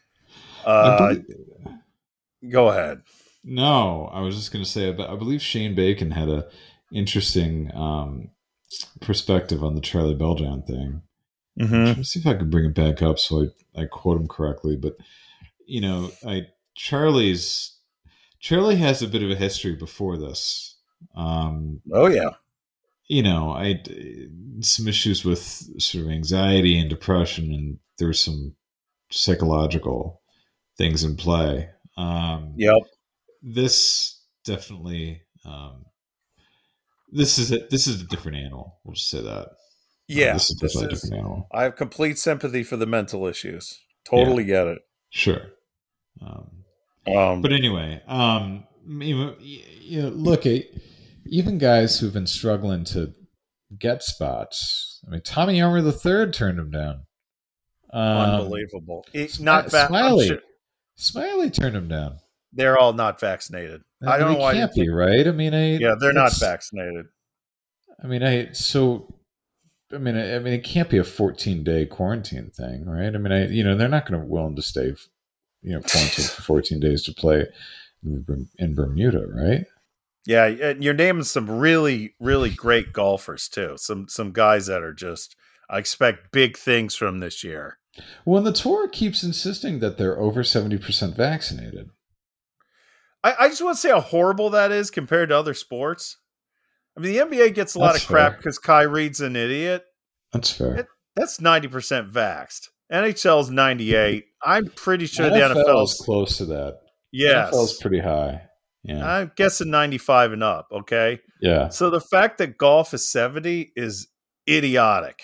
Speaker 1: Uh,
Speaker 2: believe,
Speaker 1: go ahead.
Speaker 2: No, I was just going to say, I believe Shane Bacon had a interesting um, perspective on the Charlie Belgian thing.
Speaker 1: Mm-hmm.
Speaker 2: I'm trying to see if I can bring it back up so I, I quote him correctly. But, you know, I Charlie's Charlie has a bit of a history before this. Um,
Speaker 1: oh, yeah.
Speaker 2: You know, I some issues with sort of anxiety and depression, and there's some psychological things in play. Um,
Speaker 1: yep.
Speaker 2: This definitely, um, this is a, this is a different animal. We'll just say that.
Speaker 1: Yeah,
Speaker 2: uh, this is definitely this is, a different animal.
Speaker 1: I have complete sympathy for the mental issues. Totally yeah. get it.
Speaker 2: Sure. Um, um, but anyway, um, you, you know, look at even guys who've been struggling to get spots. I mean, Tommy Armour the third turned him down.
Speaker 1: Um, Unbelievable. It, not va-
Speaker 2: Smiley. Sure. Smiley turned him down.
Speaker 1: They're all not vaccinated.
Speaker 2: I, mean,
Speaker 1: I don't know why.
Speaker 2: Can't be right. I mean, I
Speaker 1: yeah, they're not vaccinated.
Speaker 2: I mean, I so. I mean, I, I mean, it can't be a fourteen day quarantine thing, right? I mean, I you know they're not going to willing to stay, you know, quarantined for fourteen days to play in Bermuda, right?
Speaker 1: Yeah, and you're naming some really, really great golfers too. Some some guys that are just I expect big things from this year.
Speaker 2: Well, the tour keeps insisting that they're over seventy percent vaccinated.
Speaker 1: I, I just want to say how horrible that is compared to other sports. I mean, the N B A gets a lot
Speaker 2: that's
Speaker 1: of crap
Speaker 2: fair.
Speaker 1: because Kyrie's an idiot.
Speaker 2: That's fair.
Speaker 1: It, that's ninety percent vaxxed. N H L's ninety-eight. I'm pretty sure
Speaker 2: N F L
Speaker 1: the N F L's
Speaker 2: is close to that.
Speaker 1: Yes.
Speaker 2: N F L's pretty high. Yeah.
Speaker 1: I'm guessing ninety-five and up, okay?
Speaker 2: Yeah.
Speaker 1: So the fact that golf is seventy is idiotic.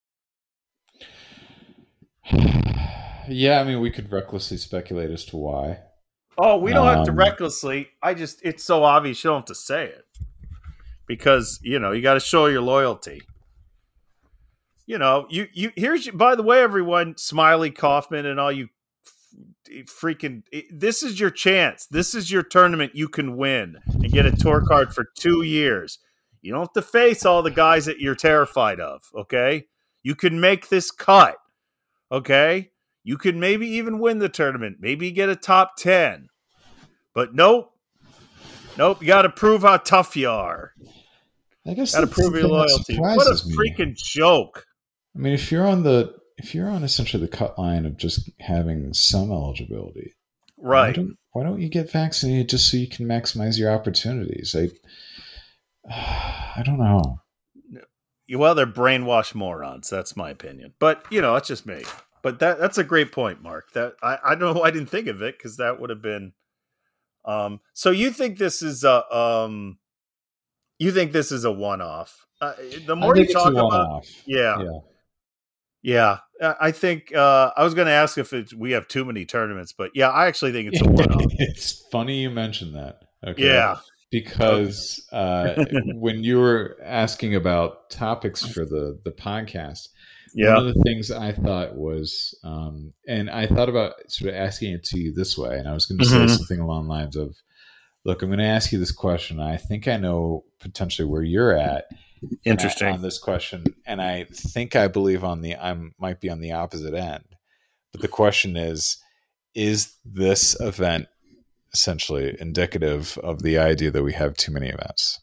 Speaker 2: Yeah, I mean, we could recklessly speculate as to why.
Speaker 1: Oh, we don't um, have to
Speaker 2: Um,
Speaker 1: recklessly. I just, it's so obvious you don't have to say it. Because, you know, you got to show your loyalty. You know, you, you, here's, you, by the way, everyone, Smiley, Kaufman, and all you freaking, this is your chance. This is your tournament you can win and get a tour card for two years. You don't have to face all the guys that you're terrified of, okay? You can make this cut, okay? You can maybe even win the tournament. Maybe get a top ten. But nope. Nope, you got to prove how tough you are.
Speaker 2: I guess
Speaker 1: got to prove your loyalty. What a freaking
Speaker 2: me.
Speaker 1: joke.
Speaker 2: I mean, if you're on the if you're on essentially the cut line of just having some eligibility,
Speaker 1: right?
Speaker 2: Why don't, why don't you get vaccinated just so you can maximize your opportunities? I uh, I don't know.
Speaker 1: Well, they're brainwashed morons. That's my opinion. But you know, that's just me. But that that's a great point, Mark. That I, I don't know why I didn't think of it because that would have been. Um, so you think this is a um, you think this is a one-off? Uh, the more you talk about, yeah, yeah, yeah. I think uh, I was going to ask if it's, we have too many tournaments, but yeah, I actually think it's a one-off.
Speaker 2: It's funny you mentioned that. Okay.
Speaker 1: Yeah,
Speaker 2: because uh, when you were asking about topics for the the podcast.
Speaker 1: Yeah.
Speaker 2: One of the things I thought was, um, and I thought about sort of asking it to you this way, and I was going to mm-hmm. say something along the lines of, look, I'm going to ask you this question. I think I know potentially where you're at.
Speaker 1: Interesting.
Speaker 2: On this question. And I think I believe on the, I might be on the opposite end. But the question is, is this event essentially indicative of the idea that we have too many events?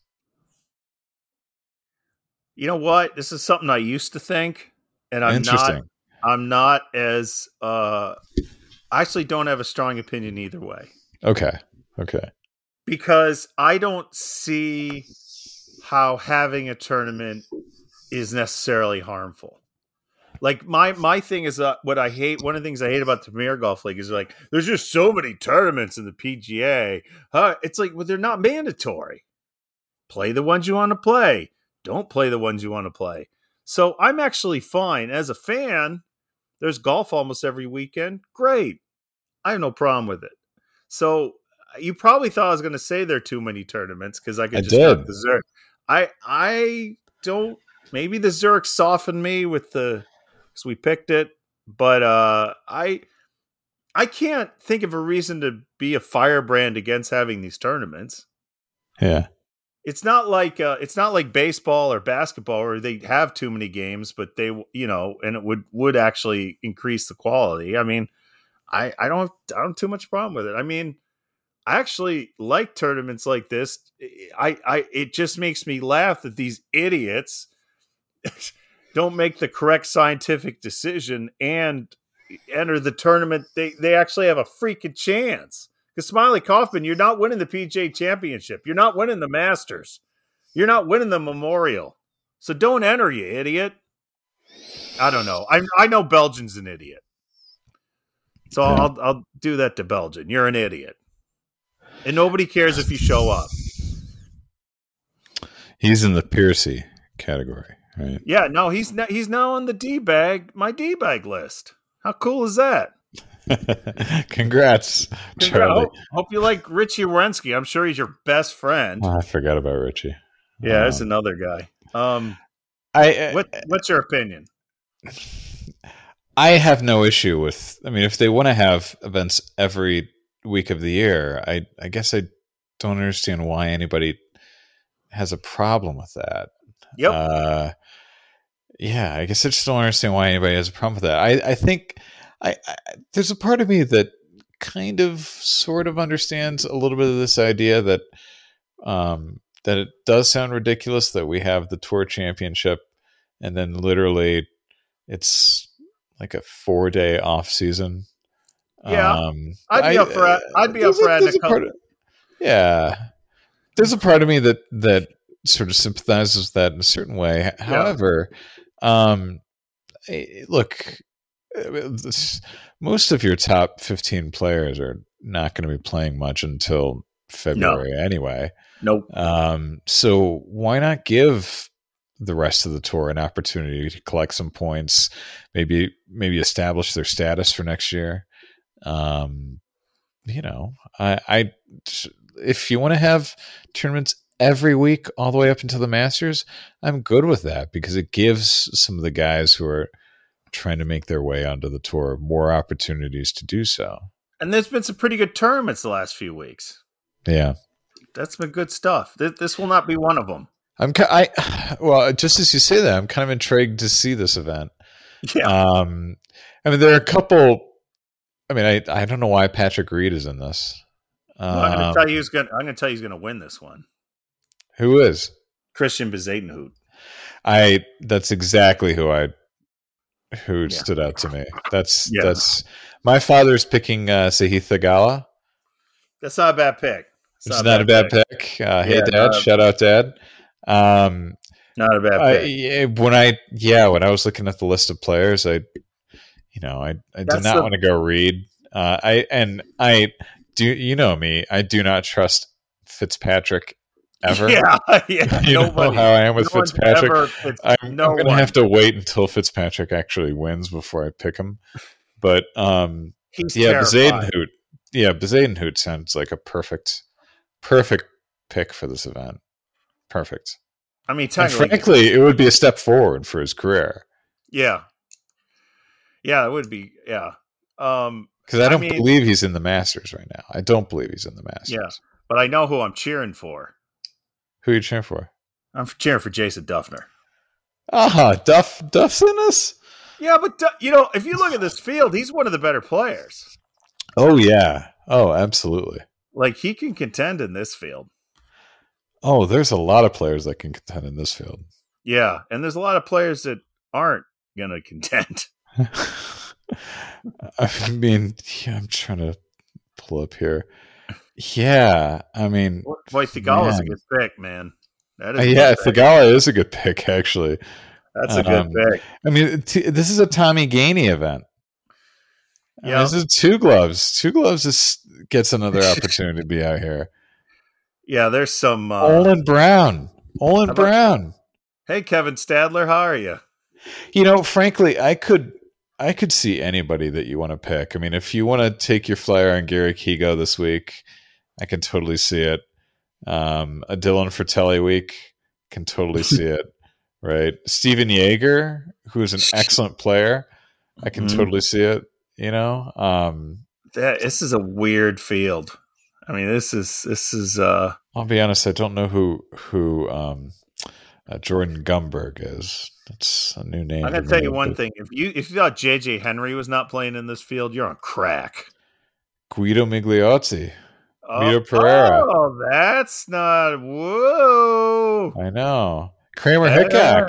Speaker 1: You know what? This is something I used to think. And I'm not, I'm not as, uh, I actually don't have a strong opinion either way.
Speaker 2: Okay. Okay.
Speaker 1: because I don't see how having a tournament is necessarily harmful. Like my my thing is uh, what I hate. One of the things I hate about the Premier Golf League is like there's just so many tournaments in the P G A. Huh? It's like, well, they're not mandatory. Play the ones you want to play. Don't play the ones you want to play. So I'm actually fine as a fan. There's golf almost every weekend. Great. I have no problem with it. So you probably thought I was going to say there are too many tournaments because I could
Speaker 2: I
Speaker 1: just
Speaker 2: did.
Speaker 1: knock the Zurich. I I don't. Maybe the Zurich softened me with the because we picked it, but uh, I I can't think of a reason to be a firebrand against having these tournaments.
Speaker 2: Yeah.
Speaker 1: It's not like uh, it's not like baseball or basketball where they have too many games, but they, you know, and it would, would actually increase the quality. I mean, I, I don't I don't have too much problem with it. I mean, I actually like tournaments like this. I, I it just makes me laugh that these idiots don't make the correct scientific decision and enter the tournament. They they actually have a freaking chance. Because Smiley Kaufman, you're not winning the P G A Championship. You're not winning the Masters. You're not winning the Memorial. So don't enter, you idiot. I don't know. I I know Belgian's an idiot. So
Speaker 2: Yeah.
Speaker 1: I'll I'll do that to Belgian. You're an idiot. And nobody cares if you show up.
Speaker 2: He's in the Piercy category, right?
Speaker 1: Yeah, no, he's not, he's now on the D-bag, my D-bag list. How cool is that?
Speaker 2: Congrats, Charlie.
Speaker 1: Hope, hope you like Richie Wierenski. I'm sure he's your best friend.
Speaker 2: Oh, I forgot about Richie.
Speaker 1: Yeah,
Speaker 2: um,
Speaker 1: that's another guy. Um,
Speaker 2: I uh,
Speaker 1: what what's your opinion?
Speaker 2: I have no issue with. I mean, if they want to have events every week of the year, I I guess I don't understand why anybody has a problem with that.
Speaker 1: Yep.
Speaker 2: Uh, yeah, I guess I just don't understand why anybody has a problem with that. I I think. I, I there's a part of me that kind of sort of understands a little bit of this idea that um, that it does sound ridiculous that we have the Tour Championship and then literally it's like a four day off season.
Speaker 1: Yeah,
Speaker 2: um,
Speaker 1: I'd be
Speaker 2: I,
Speaker 1: up for I'd be up
Speaker 2: there's
Speaker 1: for
Speaker 2: a-
Speaker 1: adding
Speaker 2: there's
Speaker 1: a
Speaker 2: a part
Speaker 1: couple.
Speaker 2: of- yeah, there's a part of me that that sort of sympathizes with that in a certain way. However, um, eh, look. This, most of your top fifteen players are not going to be playing much until February no. anyway.
Speaker 1: Nope.
Speaker 2: Um, so why not give the rest of the tour an opportunity to collect some points, maybe maybe establish their status for next year? Um, you know, I, I if you want to have tournaments every week all the way up until the Masters, I'm good with that because it gives some of the guys who are trying to make their way onto the tour more opportunities to do so.
Speaker 1: And there's been some pretty good tournaments the last few weeks.
Speaker 2: Yeah,
Speaker 1: that's been good stuff. This will not be one of them.
Speaker 2: I'm I well, just as you say that, I'm kind of intrigued to see this event.
Speaker 1: Yeah.
Speaker 2: Um, I mean, there are a couple. I mean, I I don't know why Patrick Reed is in this. Um,
Speaker 1: well, I'm going to tell you who's going. I'm going to tell you who's going to win this one.
Speaker 2: Who is?
Speaker 1: Christian Bezuidenhout.
Speaker 2: I. That's exactly who I. Who yeah. stood out to me. That's yeah. that's my father's picking uh, Sahith Theegala.
Speaker 1: That's not a bad pick.
Speaker 2: It's, it's not, not a bad pick. pick. Uh, hey, yeah, Dad! Shout out, Dad. Um,
Speaker 1: not a bad pick.
Speaker 2: I, when I yeah, when I was looking at the list of players, I, you know, I I did not the, want to go Reed. Uh, I and I do you know me? I do not trust Fitzpatrick. Ever.
Speaker 1: Yeah, yeah.
Speaker 2: You
Speaker 1: nobody,
Speaker 2: know how I am with
Speaker 1: no
Speaker 2: Fitzpatrick.
Speaker 1: Fitz,
Speaker 2: I'm,
Speaker 1: no
Speaker 2: I'm going to have to wait until Fitzpatrick actually wins before I pick him. But um,
Speaker 1: He's
Speaker 2: yeah,
Speaker 1: terrified.
Speaker 2: Bezuidenhout. Yeah, Bezuidenhout sounds like a perfect, perfect pick for this event. Perfect.
Speaker 1: I mean,
Speaker 2: and frankly, it would be a step forward for his career.
Speaker 1: Yeah, yeah, it would be. Yeah, um,
Speaker 2: because I don't
Speaker 1: I mean,
Speaker 2: believe he's in the Masters right now. I don't believe he's in the Masters.
Speaker 1: Yeah, but I know who I'm cheering for.
Speaker 2: Who are you cheering for?
Speaker 1: I'm cheering for Jason Dufner.
Speaker 2: Ah, Duff, Duff's in this?
Speaker 1: Yeah, but, you know, if you look at this field, he's one of the better players.
Speaker 2: Oh, yeah. Oh, absolutely.
Speaker 1: Like, he can contend in this field.
Speaker 2: Oh, there's a lot of players that can contend in this field.
Speaker 1: Yeah, and there's a lot of players that aren't going to contend.
Speaker 2: I mean, yeah, I'm trying to pull up here. Yeah, I mean,
Speaker 1: Boy, Thigala's a
Speaker 2: man.
Speaker 1: good pick, man. That
Speaker 2: Uh,
Speaker 1: is a
Speaker 2: yeah,
Speaker 1: good pick.
Speaker 2: Thigala is a good pick, actually.
Speaker 1: That's a good
Speaker 2: Um,
Speaker 1: pick.
Speaker 2: I mean, t- this is a Tommy Gainey event. I mean,
Speaker 1: Yeah,
Speaker 2: this is two gloves. Two gloves is, gets another opportunity to be out here.
Speaker 1: yeah. There's some. Uh,
Speaker 2: Olin Brown. Olin
Speaker 1: how about-
Speaker 2: Brown.
Speaker 1: hey, Kevin Stadler, how are you?
Speaker 2: You know, frankly, I could I could see anybody that you want to pick. I mean, if you want to take your flyer on Gary Kigo this week, I can totally see it. Um, a Dylan Fratelli week, can totally see it. Right, Steven Yeager, who's an excellent player, I can
Speaker 1: Mhm.
Speaker 2: totally see it. You know, um,
Speaker 1: That, this is a weird field. I mean, this is this is. Uh,
Speaker 2: I'll be honest, I don't know who who um, uh, Jordan Gumberg is. That's a new name.
Speaker 1: I'm
Speaker 2: to
Speaker 1: gonna tell
Speaker 2: me,
Speaker 1: you one
Speaker 2: but
Speaker 1: thing. If you if you thought J J Henry was not playing in this field, you're on crack.
Speaker 2: Guido Migliotti,
Speaker 1: Oh,
Speaker 2: Guido Pereira.
Speaker 1: oh, that's not. Whoa,
Speaker 2: I know. Kramer
Speaker 1: Yeah.
Speaker 2: Hickok.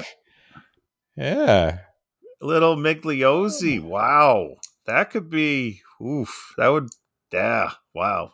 Speaker 2: Yeah.
Speaker 1: little Migliozzi. Wow, that could be. Oof, that would. Yeah, wow.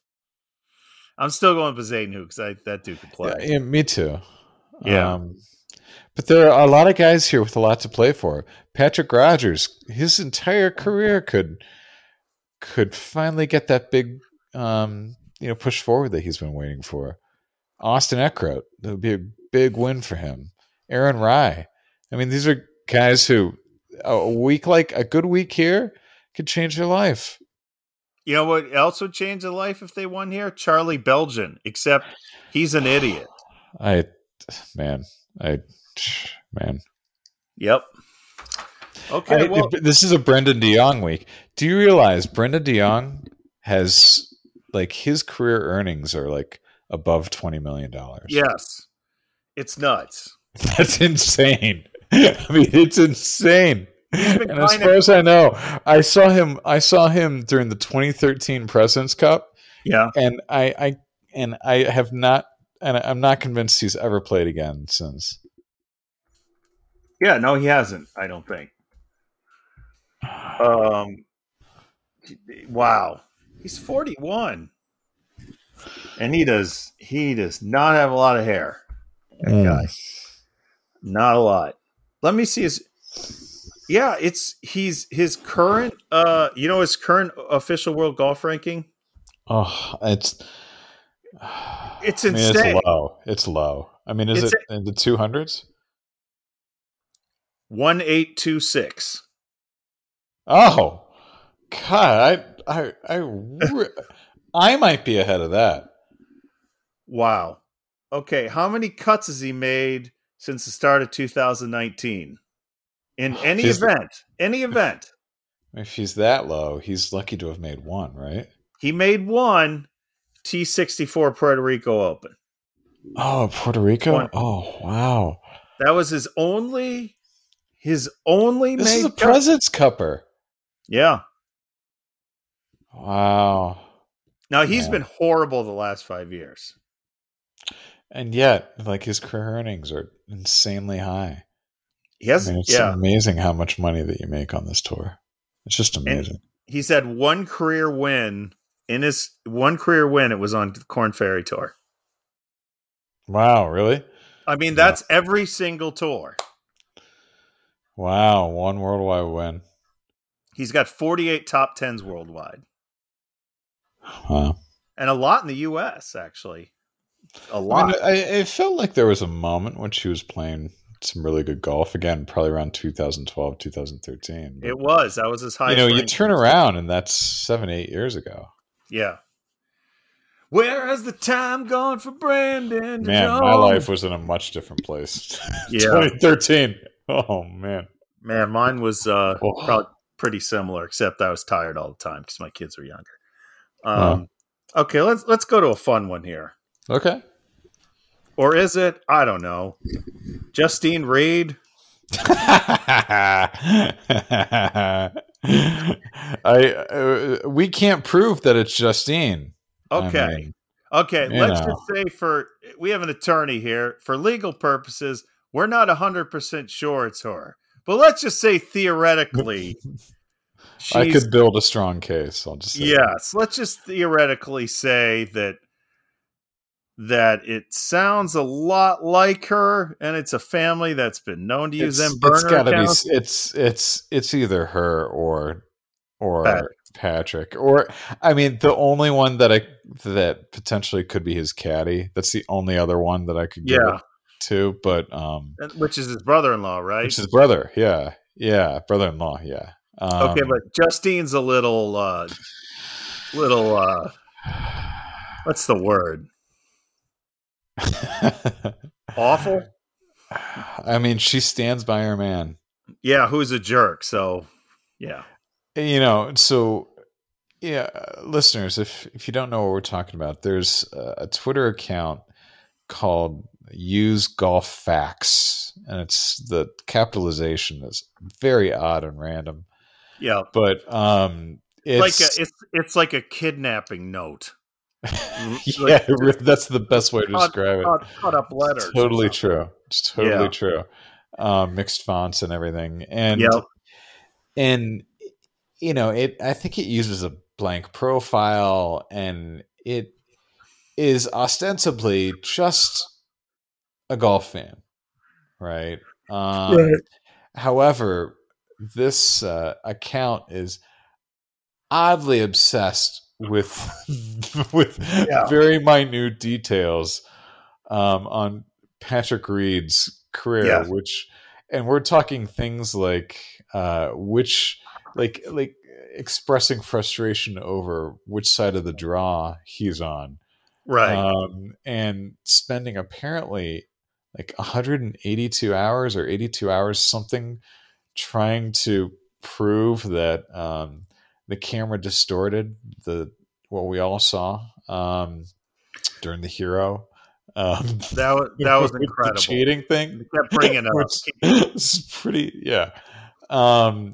Speaker 1: I'm still going for Zayden because I that dude could play.
Speaker 2: Yeah, yeah, me too.
Speaker 1: Yeah.
Speaker 2: Um, but there are a lot of guys here with a lot to play for. Patrick Rogers, his entire career could could finally get that big um, you know, push forward that he's been waiting for. Austin Eckroat, that would be a big win for him. Aaron Rye. I mean, these are guys who a week like a good week here could change their life.
Speaker 1: You know what else would change their life if they won here? Charlie Belgian, except he's an idiot.
Speaker 2: I, man, I, man.
Speaker 1: Yep. Okay,
Speaker 2: I,
Speaker 1: well,
Speaker 2: this is a Brendan DeYoung week. Do you realize Brendan DeYoung has, like, his career earnings are like above twenty million dollars?
Speaker 1: yes. It's nuts.
Speaker 2: That's insane. I mean, it's insane.
Speaker 1: been
Speaker 2: And as
Speaker 1: kinda-
Speaker 2: far as I know, I saw him. I saw him during the twenty thirteen Presidents Cup,
Speaker 1: Yeah.
Speaker 2: and I, I and I have not, and I'm not convinced he's ever played again since.
Speaker 1: Yeah, no, he hasn't, I don't think. Um wow. He's forty-one. And he does he does not have a lot of hair. That
Speaker 2: Mm.
Speaker 1: guy. Not a lot. Let me see his Yeah, it's he's his current uh you know his current official world golf ranking?
Speaker 2: Oh, it's
Speaker 1: It's
Speaker 2: I mean,
Speaker 1: insane.
Speaker 2: it's low. It's low. I mean, is
Speaker 1: It's
Speaker 2: it in the two hundreds?
Speaker 1: one eight two six.
Speaker 2: Oh, God, I, I, I, re- I might be ahead of that.
Speaker 1: Wow. Okay, how many cuts has he made since the start of two thousand nineteen? In any
Speaker 2: He's-
Speaker 1: event, any event.
Speaker 2: If he's that low, he's lucky to have made one, right?
Speaker 1: He made one T sixty-four Puerto Rico Open.
Speaker 2: Oh, Puerto Rico.
Speaker 1: One.
Speaker 2: Oh, wow.
Speaker 1: That was his only his only
Speaker 2: This
Speaker 1: made
Speaker 2: is a
Speaker 1: cut.
Speaker 2: President's Cupper.
Speaker 1: Yeah.
Speaker 2: Wow.
Speaker 1: Now he's
Speaker 2: Yeah.
Speaker 1: been horrible the last five years.
Speaker 2: And yet, like, his career earnings are insanely high.
Speaker 1: He has
Speaker 2: I mean, it's
Speaker 1: yeah.
Speaker 2: amazing how much money that you make on this tour. It's just amazing.
Speaker 1: He's had one career win in his one career win. It was on the Corn Ferry Tour.
Speaker 2: Wow, really?
Speaker 1: I mean, that's every single tour.
Speaker 2: Wow, one worldwide win.
Speaker 1: He's got forty-eight top tens worldwide.
Speaker 2: Wow.
Speaker 1: And a lot in the U S, actually. A
Speaker 2: I,
Speaker 1: lot.
Speaker 2: mean, I, it felt like there was a moment when she was playing some really good golf again, probably around two thousand twelve, two thousand thirteen. But,
Speaker 1: It was. That was his highest.
Speaker 2: you know, you
Speaker 1: ranking.
Speaker 2: turn around and that's seven, eight years ago.
Speaker 1: Yeah. Where has the time gone for Brandon?
Speaker 2: Man, my
Speaker 1: Jones?
Speaker 2: life was in a much different place.
Speaker 1: Yeah.
Speaker 2: twenty thirteen. Oh, man.
Speaker 1: Man, mine was uh,
Speaker 2: Oh.
Speaker 1: probably pretty similar, except I was tired all the time because my kids were younger. Um, Okay, let's let's go to a fun one here.
Speaker 2: Okay.
Speaker 1: Or is it? I don't know. Justine Reed.
Speaker 2: I uh, we can't prove that it's Justine.
Speaker 1: Okay.
Speaker 2: I mean,
Speaker 1: Okay,
Speaker 2: you
Speaker 1: let's
Speaker 2: know.
Speaker 1: just say for we have an attorney here. For legal purposes, we're not one hundred percent sure it's her. But let's just say theoretically
Speaker 2: I
Speaker 1: she's
Speaker 2: could build a strong case. I'll just say that.
Speaker 1: yes. Let's just theoretically say that that it sounds a lot like her, and it's a family that's been known to use
Speaker 2: It's
Speaker 1: them
Speaker 2: it's
Speaker 1: burner
Speaker 2: got to be
Speaker 1: accounts.
Speaker 2: it's it's it's either her or or
Speaker 1: Patrick.
Speaker 2: Patrick. Or I mean, the only one that I that potentially could be his caddy. That's the only other one that I could give
Speaker 1: Yeah,
Speaker 2: it to. But um,
Speaker 1: which is his brother-in-law, right?
Speaker 2: which is his brother. Yeah, yeah, brother-in-law. Yeah. Um,
Speaker 1: Okay, but Justine's a little, uh, little. Uh, what's the word? Awful.
Speaker 2: I mean, she stands by her man.
Speaker 1: Yeah, who's a jerk? So, yeah,
Speaker 2: You know, so yeah, listeners, if if you don't know what we're talking about, there's a, a Twitter account called Use Golf Facts, and it's the capitalization is very odd and random,
Speaker 1: yeah.
Speaker 2: but um, it's
Speaker 1: Like a, it's it's like a kidnapping note.
Speaker 2: yeah, that's the best way to
Speaker 1: cut,
Speaker 2: describe it.
Speaker 1: cut, cut up letters.
Speaker 2: It's totally true. It's totally
Speaker 1: Yeah.
Speaker 2: true. Um, mixed fonts and everything, and
Speaker 1: Yep.
Speaker 2: and you know, it. I think it uses a blank profile, and it is ostensibly just a golf fan, right? Um,
Speaker 1: Right.
Speaker 2: However, this uh, account is oddly obsessed with with
Speaker 1: Yeah.
Speaker 2: very minute details um, on Patrick Reed's career,
Speaker 1: Yeah.
Speaker 2: which, and we're talking things like uh, which, like, like expressing frustration over which side of the draw he's on,
Speaker 1: Right.
Speaker 2: um, and spending apparently like one hundred eighty-two hours or eighty-two hours something trying to prove that um, the camera distorted the what we all saw um, during the Hero. Um,
Speaker 1: That was that was
Speaker 2: with
Speaker 1: incredible.
Speaker 2: The cheating thing.
Speaker 1: You kept bringing it up.
Speaker 2: Which is pretty, yeah, um,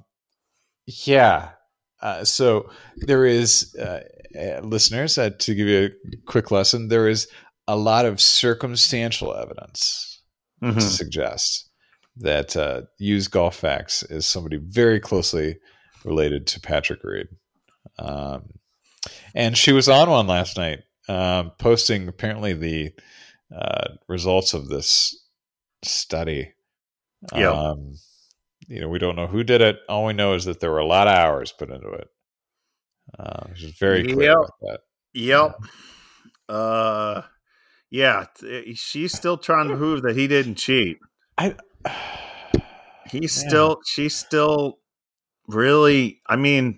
Speaker 2: yeah. Uh, so there is, uh, uh, listeners, uh, to give you a quick lesson, there is a lot of circumstantial evidence
Speaker 1: Mhm.
Speaker 2: to suggest that uh, Use Golf Facts is somebody very closely related to Patrick Reed. Um, and she was on one last night, um, posting apparently the uh, results of this study.
Speaker 1: Yeah.
Speaker 2: Um, you know, we don't know who did it. All we know is that there were a lot of hours put into it. Uh, she's very clear
Speaker 1: Yep.
Speaker 2: about that.
Speaker 1: Yep. Uh, yeah. th- She's still trying to prove that he didn't cheat.
Speaker 2: I,
Speaker 1: He's
Speaker 2: Man.
Speaker 1: still. She's still really. I mean,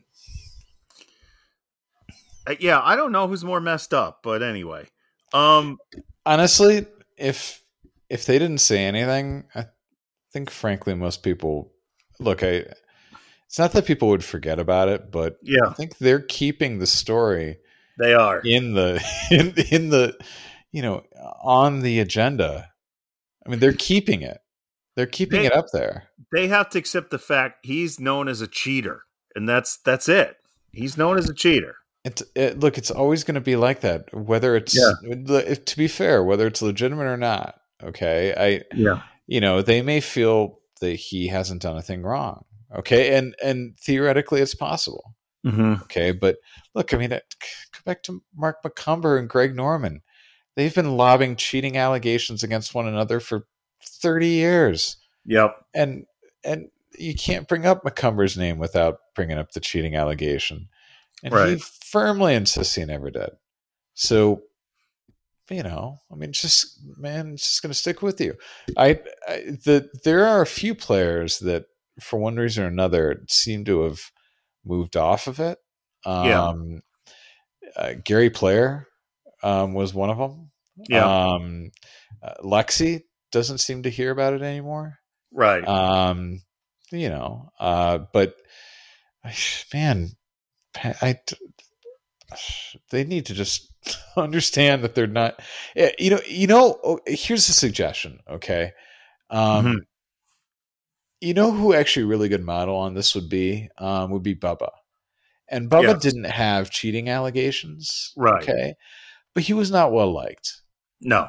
Speaker 1: uh, yeah. I don't know who's more messed up, but anyway. Um.
Speaker 2: honestly, if if they didn't say anything, I think frankly most people look. I it's not that people would forget about it, but
Speaker 1: Yeah.
Speaker 2: I think they're keeping the story
Speaker 1: They are.
Speaker 2: in the in in the you know on the agenda. I mean, they're keeping it. They're keeping
Speaker 1: They-
Speaker 2: it up there.
Speaker 1: They have to accept the fact he's known as a cheater, and that's that's it. He's known as a cheater.
Speaker 2: It's it, look, it's always going to be like that. Whether it's to be fair, whether it's legitimate or not. Okay, I
Speaker 1: Yeah.
Speaker 2: you know they may feel that he hasn't done a thing wrong. Okay, and and theoretically it's possible.
Speaker 1: Mm-hmm.
Speaker 2: Okay, but look, I mean, it, go back to Mark McCumber and Greg Norman. They've been lobbing cheating allegations against one another for thirty years.
Speaker 1: Yep.
Speaker 2: And and you can't bring up McCumber's name without bringing up the cheating allegation. And he
Speaker 1: Right.
Speaker 2: firmly insists he never did. So, you know, I mean, just man, it's just going to stick with you. I, I the there are a few players that, for one reason or another, seem to have moved off of it.
Speaker 1: Yeah.
Speaker 2: Um, uh, Gary Player um, was one of them.
Speaker 1: Yeah.
Speaker 2: Um, uh, Lexi doesn't seem to hear about it anymore.
Speaker 1: Right.
Speaker 2: Um, you know, uh, but man, I, they need to just understand that they're not, you know, you know, here's a suggestion. Okay. Um,
Speaker 1: Mhm.
Speaker 2: you know who actually a really good model on this would be, um, would be Bubba. And Bubba
Speaker 1: Yes.
Speaker 2: didn't have cheating allegations.
Speaker 1: Right.
Speaker 2: Okay. But he was not well liked.
Speaker 1: No.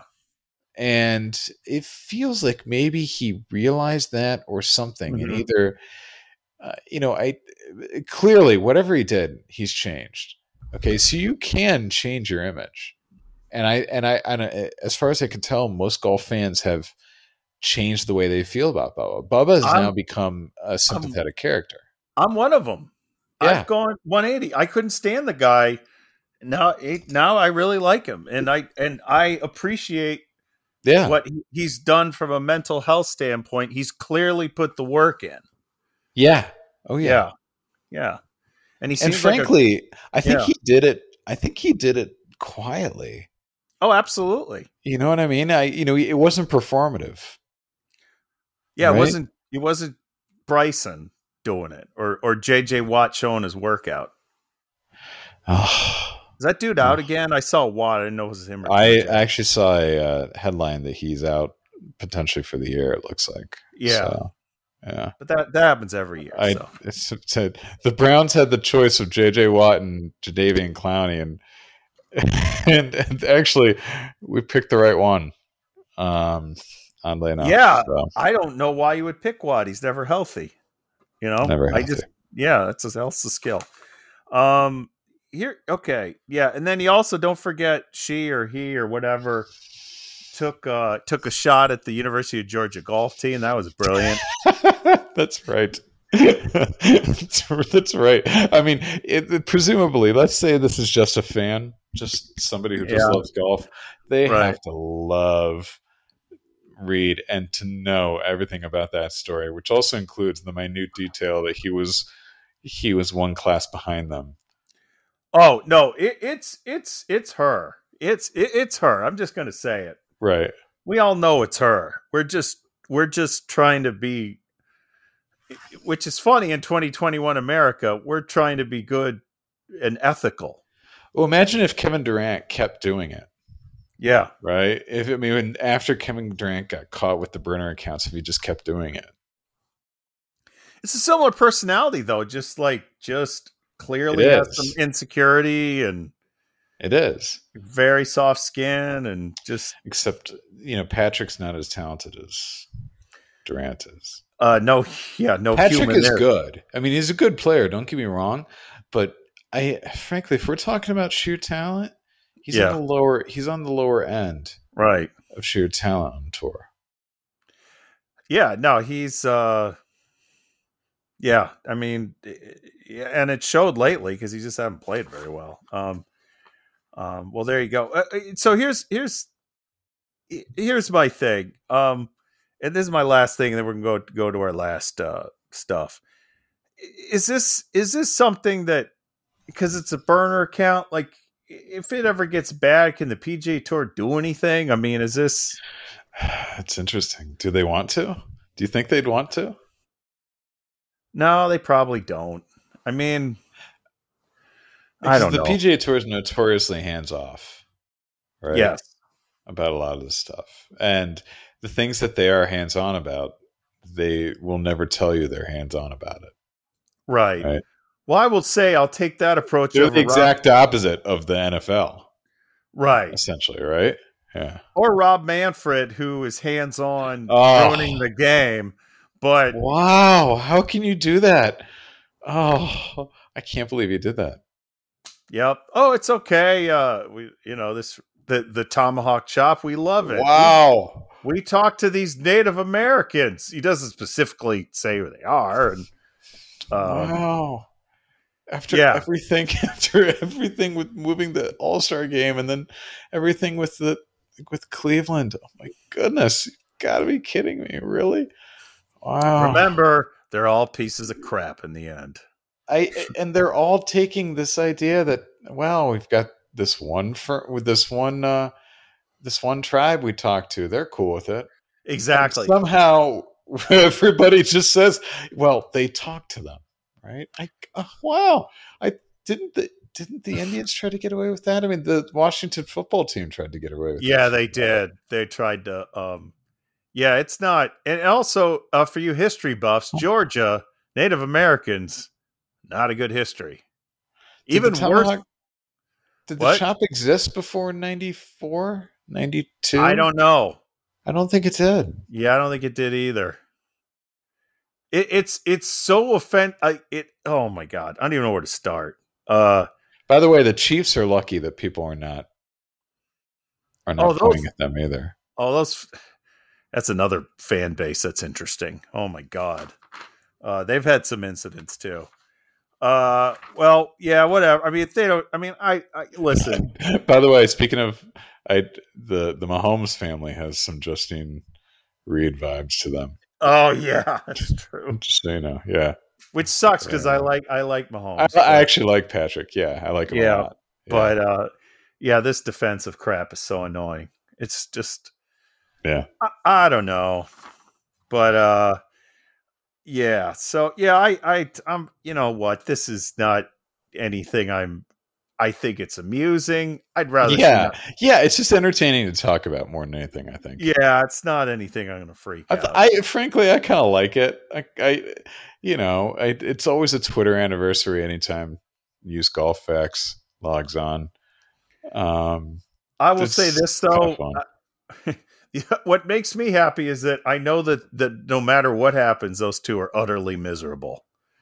Speaker 2: And it feels like maybe he realized that or something,
Speaker 1: Mhm.
Speaker 2: and either uh, you know, I clearly whatever he did, he's changed. Okay, so you can change your image, and I and I and I, as far as I can tell, most golf fans have changed the way they feel about Bubba. Bubba has
Speaker 1: I'm,
Speaker 2: now become a sympathetic
Speaker 1: I'm,
Speaker 2: character.
Speaker 1: I'm one of them.
Speaker 2: Yeah.
Speaker 1: I've gone one eighty. I couldn't stand the guy. Now, now I really like him, and I and I appreciate
Speaker 2: yeah.
Speaker 1: what he's done from a mental health standpoint. He's clearly put the work in.
Speaker 2: Yeah. Oh yeah.
Speaker 1: Yeah. Yeah. And he seems
Speaker 2: and frankly,
Speaker 1: like a,
Speaker 2: I think
Speaker 1: yeah.
Speaker 2: he did it. I think he did it quietly.
Speaker 1: Oh, absolutely.
Speaker 2: You know what I mean? I, you know, it wasn't performative.
Speaker 1: Yeah,
Speaker 2: right?
Speaker 1: it wasn't. It wasn't Bryson doing it, or or J J Watt showing his workout.
Speaker 2: Oh,
Speaker 1: Is that dude out again? I saw Watt. I didn't know it was him. Or
Speaker 2: I
Speaker 1: J J.
Speaker 2: actually saw a uh, headline that he's out potentially for the year. It looks like.
Speaker 1: Yeah.
Speaker 2: So, yeah.
Speaker 1: But that that happens every year.
Speaker 2: I
Speaker 1: so.
Speaker 2: it's, it said the Browns had the choice of J J Watt and Jadeveon Clowney, and and, and actually we picked the right one. Um, oddly enough.
Speaker 1: Yeah,
Speaker 2: so.
Speaker 1: I don't know why you would pick Watt. He's never healthy. You know,
Speaker 2: never healthy.
Speaker 1: I just yeah, that's a, that's a skill. Um, here, okay, yeah, and then he also don't forget she or he or whatever took uh took a shot at the University of Georgia golf team. That was brilliant.
Speaker 2: That's right. that's, that's right. I mean, it, it, presumably, let's say this is just a fan, just somebody who just
Speaker 1: Yeah.
Speaker 2: loves golf. They
Speaker 1: Right.
Speaker 2: have to love Reed and to know everything about that story, which also includes the minute detail that he was he was one class behind them.
Speaker 1: Oh no, it, it's it's it's her. It's it, it's her. I'm just gonna say it.
Speaker 2: Right.
Speaker 1: We all know it's her. We're just we're just trying to be, which is funny in twenty twenty-one America. We're trying to be good and ethical.
Speaker 2: Well, imagine if Kevin Durant kept doing it.
Speaker 1: Yeah.
Speaker 2: Right. If I mean, after Kevin Durant got caught with the burner accounts, if he just kept doing it.
Speaker 1: It's a similar personality, though. Just like, just clearly has some insecurity and
Speaker 2: it is
Speaker 1: very soft skin and just.
Speaker 2: Except, you know, Patrick's not as talented as Durant is.
Speaker 1: Uh, no, yeah, no.
Speaker 2: Patrick
Speaker 1: human
Speaker 2: is
Speaker 1: there.
Speaker 2: good. I mean, he's a good player. Don't get me wrong, but I, frankly, if we're talking about sheer talent, he's
Speaker 1: yeah.
Speaker 2: on the lower. He's on the lower end,
Speaker 1: right,
Speaker 2: of sheer talent on tour.
Speaker 1: Yeah, no, he's. uh Yeah, I mean, and it showed lately because he just haven't played very well. Um, um, well, there you go. Uh, so here's here's here's my thing. Um, and this is my last thing, and then we're gonna go go to our last uh, stuff. Is this is this something that, because it's a burner account, like if it ever gets bad, can the P G A Tour do anything? I mean, is this?
Speaker 2: It's interesting. Do they want to? Do you think they'd want to?
Speaker 1: No, they probably don't. I mean,
Speaker 2: because
Speaker 1: I don't
Speaker 2: the
Speaker 1: know.
Speaker 2: The P G A Tour is notoriously hands off, right?
Speaker 1: Yes,
Speaker 2: about a lot of this stuff, and the things that they are hands on about, they will never tell you they're hands on about it.
Speaker 1: Right.
Speaker 2: Right.
Speaker 1: Well, I will say I'll take that approach.
Speaker 2: They're
Speaker 1: over
Speaker 2: the exact
Speaker 1: Rob.
Speaker 2: opposite of the N F L,
Speaker 1: right?
Speaker 2: Essentially, right? Yeah.
Speaker 1: Or Rob Manfred, who is hands on
Speaker 2: oh.
Speaker 1: ruining the game. But
Speaker 2: wow, how can you do that? Oh, I can't believe you did that.
Speaker 1: Yep. Oh, it's okay. Uh, we, you know, this the the tomahawk chop. We love it.
Speaker 2: Wow.
Speaker 1: We, we talk to these Native Americans. He doesn't specifically say who they are. And um,
Speaker 2: wow. After
Speaker 1: yeah.
Speaker 2: everything, after everything with moving the All-Star game, and then everything with the with Cleveland. Oh my goodness! You gotta be kidding me! Really? Wow.
Speaker 1: Remember, they're all pieces of crap in the end.
Speaker 2: I and they're all taking this idea that, well, we've got this one for with this one uh, this one tribe we talked to. They're cool with it.
Speaker 1: Exactly.
Speaker 2: And somehow everybody just says, well, they talk to them, right? I oh, wow. I didn't the didn't the Indians try to get away with that? I mean, the Washington football team tried to get away with it.
Speaker 1: Yeah, they did. They tried to um yeah, it's not. And also, uh, for you history buffs, Georgia, Native Americans, not a good history.
Speaker 2: Did
Speaker 1: Even worse.
Speaker 2: Did
Speaker 1: what?
Speaker 2: the chop exist before ninety-four, ninety-two?
Speaker 1: I don't know.
Speaker 2: I don't think it did.
Speaker 1: Yeah, I don't think it did either. It, it's it's so offend. I it. Oh my god, I don't even know where to start. Uh,
Speaker 2: By the way, the Chiefs are lucky that people are not are
Speaker 1: oh
Speaker 2: not
Speaker 1: those.
Speaker 2: pointing at them either.
Speaker 1: Oh those. That's another fan base that's interesting. Oh my god, uh, they've had some incidents too. Uh, well, yeah, whatever. I mean, if they don't. I mean, I, I listen.
Speaker 2: By the way, speaking of, I the the Mahomes family has some Justine Reed vibes to them.
Speaker 1: Oh yeah, that's true.
Speaker 2: Just so you know, yeah.
Speaker 1: Which sucks because
Speaker 2: Yeah.
Speaker 1: I like I like Mahomes.
Speaker 2: I,
Speaker 1: but,
Speaker 2: I actually like Patrick. Yeah, I like him
Speaker 1: yeah,
Speaker 2: a lot. Yeah.
Speaker 1: but uh, yeah, this defensive crap is so annoying. It's just,
Speaker 2: yeah,
Speaker 1: I, I don't know, but uh, yeah. So yeah, I I I'm you know what? This is not anything. I'm. I think it's amusing. I'd rather.
Speaker 2: yeah, yeah. It's just entertaining to talk about more than anything. I think.
Speaker 1: Yeah, it's not anything I'm going to freak
Speaker 2: I,
Speaker 1: out.
Speaker 2: I frankly, I kind of like it. I, I, you know, I, it's always a Twitter anniversary anytime Use Golf Facts logs on. Um,
Speaker 1: I will say this though. Uh, what makes me happy is that I know that that no matter what happens, those two are utterly miserable.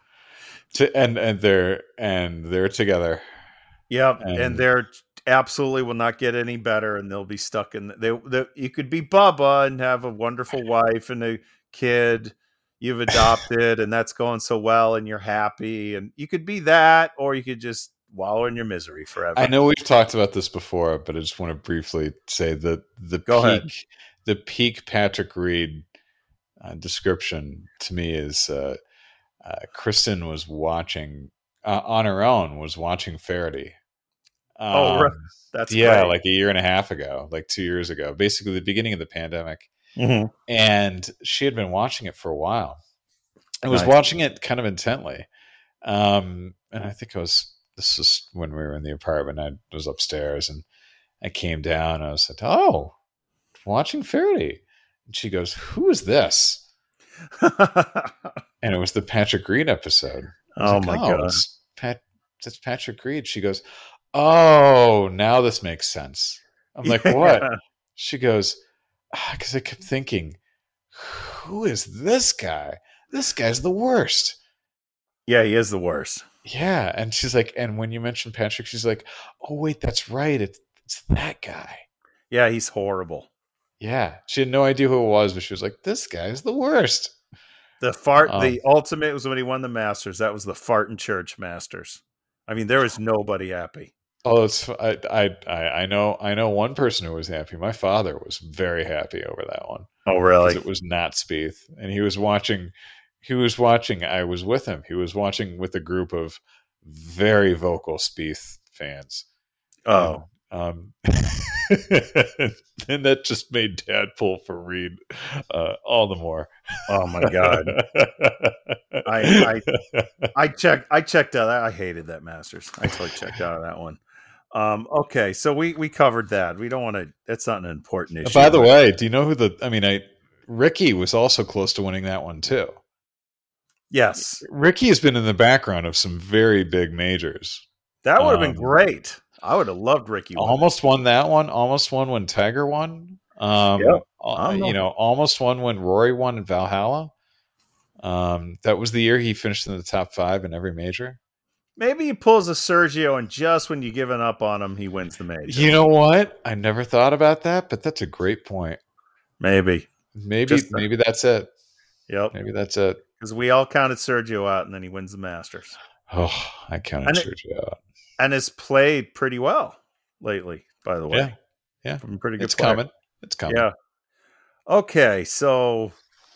Speaker 2: To, and and they're and they're together.
Speaker 1: Yep, and, and they're absolutely will not get any better, and they'll be stuck in. They, they you could be Bubba and have a wonderful wife and a kid you've adopted, and that's going so well, and you're happy, and you could be that, or you could just wallow in your misery forever.
Speaker 2: I know we've talked about this before, but I just want to briefly say that the
Speaker 1: Go
Speaker 2: peak,
Speaker 1: ahead.
Speaker 2: the peak Patrick Reed uh, description to me is uh, uh, Kristen was watching uh, on her own, was watching Faraday. Um,
Speaker 1: oh, right. That's
Speaker 2: yeah,
Speaker 1: great.
Speaker 2: like a year and a half ago, like two years ago, basically the beginning of the pandemic,
Speaker 1: mm-hmm.
Speaker 2: and she had been watching it for a while. I was
Speaker 1: nice.
Speaker 2: watching it kind of intently, um, and I think I was. This was when we were in the apartment. I was upstairs, and I came down. And I was like, "Oh, watching Faraday," and she goes, "Who is this?" And it was the Patrick Reed episode.
Speaker 1: Oh
Speaker 2: like,
Speaker 1: my
Speaker 2: oh,
Speaker 1: god,
Speaker 2: it's Pat, it's Patrick Reed. She goes, "Oh, now this makes sense." I'm like,
Speaker 1: yeah.
Speaker 2: "What?" She goes, "Because ah, I kept thinking, who is this guy? This guy's the worst."
Speaker 1: Yeah, he is the worst.
Speaker 2: Yeah, and she's like, and when you mentioned Patrick, she's like, "Oh wait, that's right. It's, it's that guy."
Speaker 1: Yeah, he's horrible.
Speaker 2: Yeah, she had no idea who it was, but she was like, "This guy's the worst."
Speaker 1: The fart,
Speaker 2: um,
Speaker 1: the ultimate was when he won the Masters. That was the fart in church Masters. I mean, there was nobody happy.
Speaker 2: Oh, it's I, I I know I know one person who was happy. My father was very happy over that one.
Speaker 1: Oh, really?
Speaker 2: Because it was not Spieth, and he was watching. He was watching. I was with him. He was watching with a group of very vocal Spieth fans.
Speaker 1: Oh,
Speaker 2: um, and that just made Dad pull for Reed uh, all the more.
Speaker 1: Oh my god! I, I I checked. I checked out. I hated that Masters. I totally checked out of that one. Um, okay, so we we covered that. We don't want to. That's not an important issue.
Speaker 2: By the but, way, do you know who the? I mean, I Ricky was also close to winning that one too.
Speaker 1: Yes,
Speaker 2: Ricky has been in the background of some very big majors.
Speaker 1: That would have
Speaker 2: um,
Speaker 1: been great. I would have loved Ricky.
Speaker 2: Almost won that one. Almost won when Tiger won. Um,
Speaker 1: yep.
Speaker 2: uh, you know, almost won when Rory won in Valhalla. Um, that was the year he finished in the top five in every major.
Speaker 1: Maybe he pulls a Sergio, and just when you're giving up on him, he wins the major.
Speaker 2: You know what? I never thought about that, but that's a great point.
Speaker 1: Maybe,
Speaker 2: maybe, just maybe that's it.
Speaker 1: Yep,
Speaker 2: maybe that's it.
Speaker 1: Because we all counted Sergio out, and then he wins the Masters.
Speaker 2: Oh, I counted and Sergio it, out,
Speaker 1: and has played pretty well lately. By the way,
Speaker 2: yeah, yeah,
Speaker 1: From pretty good.
Speaker 2: It's
Speaker 1: player.
Speaker 2: coming. It's coming.
Speaker 1: Yeah. Okay, so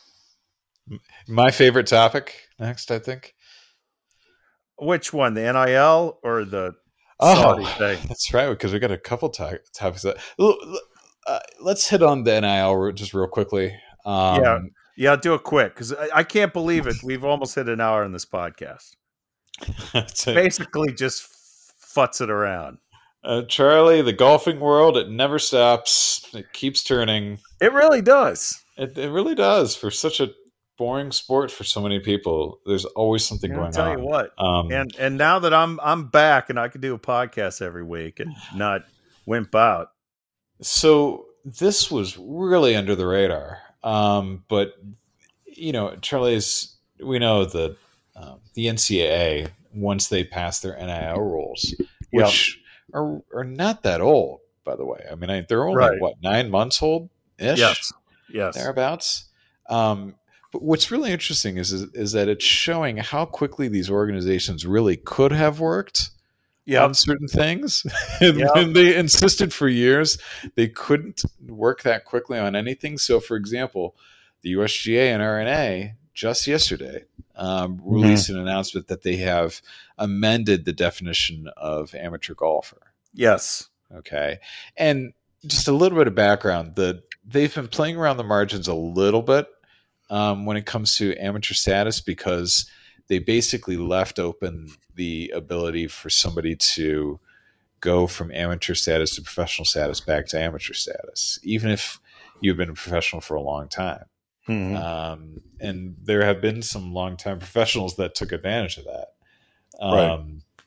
Speaker 2: my favorite topic next, I think.
Speaker 1: Which one, the N I L or the
Speaker 2: oh,
Speaker 1: Saudi thing?
Speaker 2: That's right, because we got a couple to- topics. That, uh, let's hit on the N I L just real quickly. Um,
Speaker 1: yeah, yeah, do it quick because I, I can't believe it. We've almost hit an hour in this podcast. Basically, just futz it around.
Speaker 2: Uh, Charlie, the golfing world, it never stops. It keeps turning.
Speaker 1: It really does.
Speaker 2: It, it really does for such a boring sport for so many people. There's always something going on.
Speaker 1: I'll tell you what.
Speaker 2: Um,
Speaker 1: and and now that I'm I'm back and I can do a podcast every week and not wimp out.
Speaker 2: So this was really under the radar. Um, but you know, Charlie's we know that um, the N C double A, once they pass their N I L rules,
Speaker 1: Yep.
Speaker 2: which are are not that old, by the way. I mean, I, they're only
Speaker 1: Right.
Speaker 2: what nine months old ish,
Speaker 1: Yes. Yes.
Speaker 2: thereabouts. Um, but what's really interesting is, is is that it's showing how quickly these organizations really could have worked
Speaker 1: Yep.
Speaker 2: on certain things. and
Speaker 1: Yep.
Speaker 2: when they insisted for years, they couldn't work that quickly on anything. So, for example, the U S G A and R N A just yesterday um, released mm-hmm. an announcement that they have amended the definition of amateur golfer.
Speaker 1: Yes.
Speaker 2: Okay. And just a little bit of background, the they've been playing around the margins a little bit um, when it comes to amateur status, because they basically left open the ability for somebody to go from amateur status to professional status back to amateur status, even if you've been a professional for a long time. Mm-hmm. Um, and there have been some long-time professionals that took advantage of that. Um, right.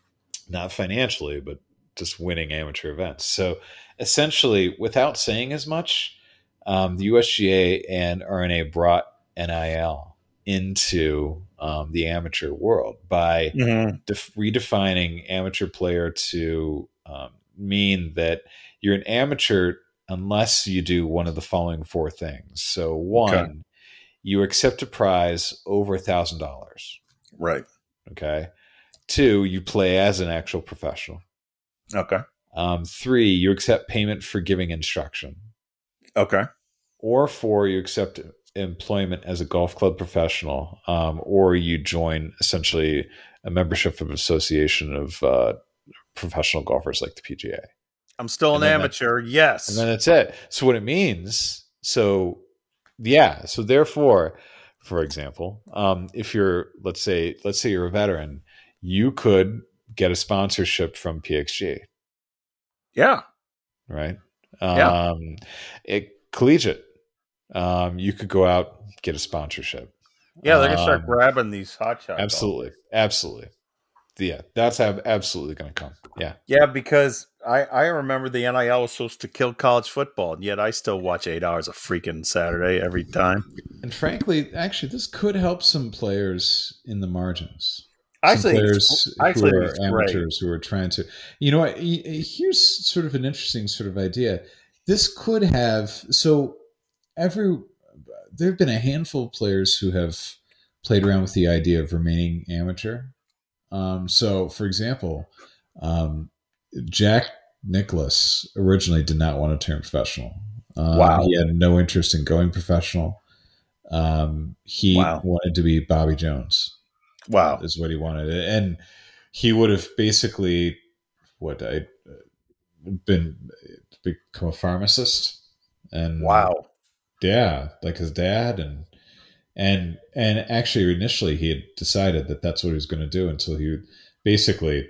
Speaker 2: Not financially, but just winning amateur events. So essentially, without saying as much, um, the U S G A and R N A brought N I L into um, the amateur world by mm-hmm. def- redefining amateur player to um, mean that you're an amateur unless you do one of the following four things. So one, okay. you accept a prize over a thousand dollars.
Speaker 1: Right.
Speaker 2: Okay. Two, you play as an actual professional.
Speaker 1: Okay.
Speaker 2: Um, three, you accept payment for giving instruction.
Speaker 1: Okay.
Speaker 2: Or four, you accept employment as a golf club professional, um, or you join essentially a membership of an association of uh, professional golfers like the P G A.
Speaker 1: I'm still an amateur, that, yes.
Speaker 2: And then that's it. So what it means, so yeah, so therefore, for example, um, if you're, let's say, let's say you're a veteran, you could get a sponsorship from P X G.
Speaker 1: Yeah.
Speaker 2: Right?
Speaker 1: Yeah.
Speaker 2: Um, it, collegiate. Um, you could go out, get a sponsorship.
Speaker 1: Yeah, they're going to start um, grabbing these hotshot.
Speaker 2: Absolutely. Golfers. Absolutely. Yeah, that's ab- absolutely going to come. Yeah.
Speaker 1: Yeah, because I, I remember the N I L was supposed to kill college football, and yet I still watch eight hours of freaking Saturday every time.
Speaker 2: And frankly, actually, this could help some players in the margins.
Speaker 1: I
Speaker 2: some
Speaker 1: think
Speaker 2: players
Speaker 1: I
Speaker 2: who are
Speaker 1: it's
Speaker 2: amateurs
Speaker 1: great.
Speaker 2: who are trying to, you know, here's sort of an interesting sort of idea. This could have, so every, there have been a handful of players who have played around with the idea of remaining amateur. Um, so, for example, um, Jack Nicklaus originally did not want to turn professional. Um,
Speaker 1: wow.
Speaker 2: He had no interest in going professional. Um, he
Speaker 1: wow.
Speaker 2: wanted to be Bobby Jones.
Speaker 1: Wow.
Speaker 2: Is what he wanted. And he would have basically, what, I been, become a pharmacist. And
Speaker 1: wow.
Speaker 2: Yeah, like his dad. And And and actually, initially, he had decided that that's what he was going to do until he basically,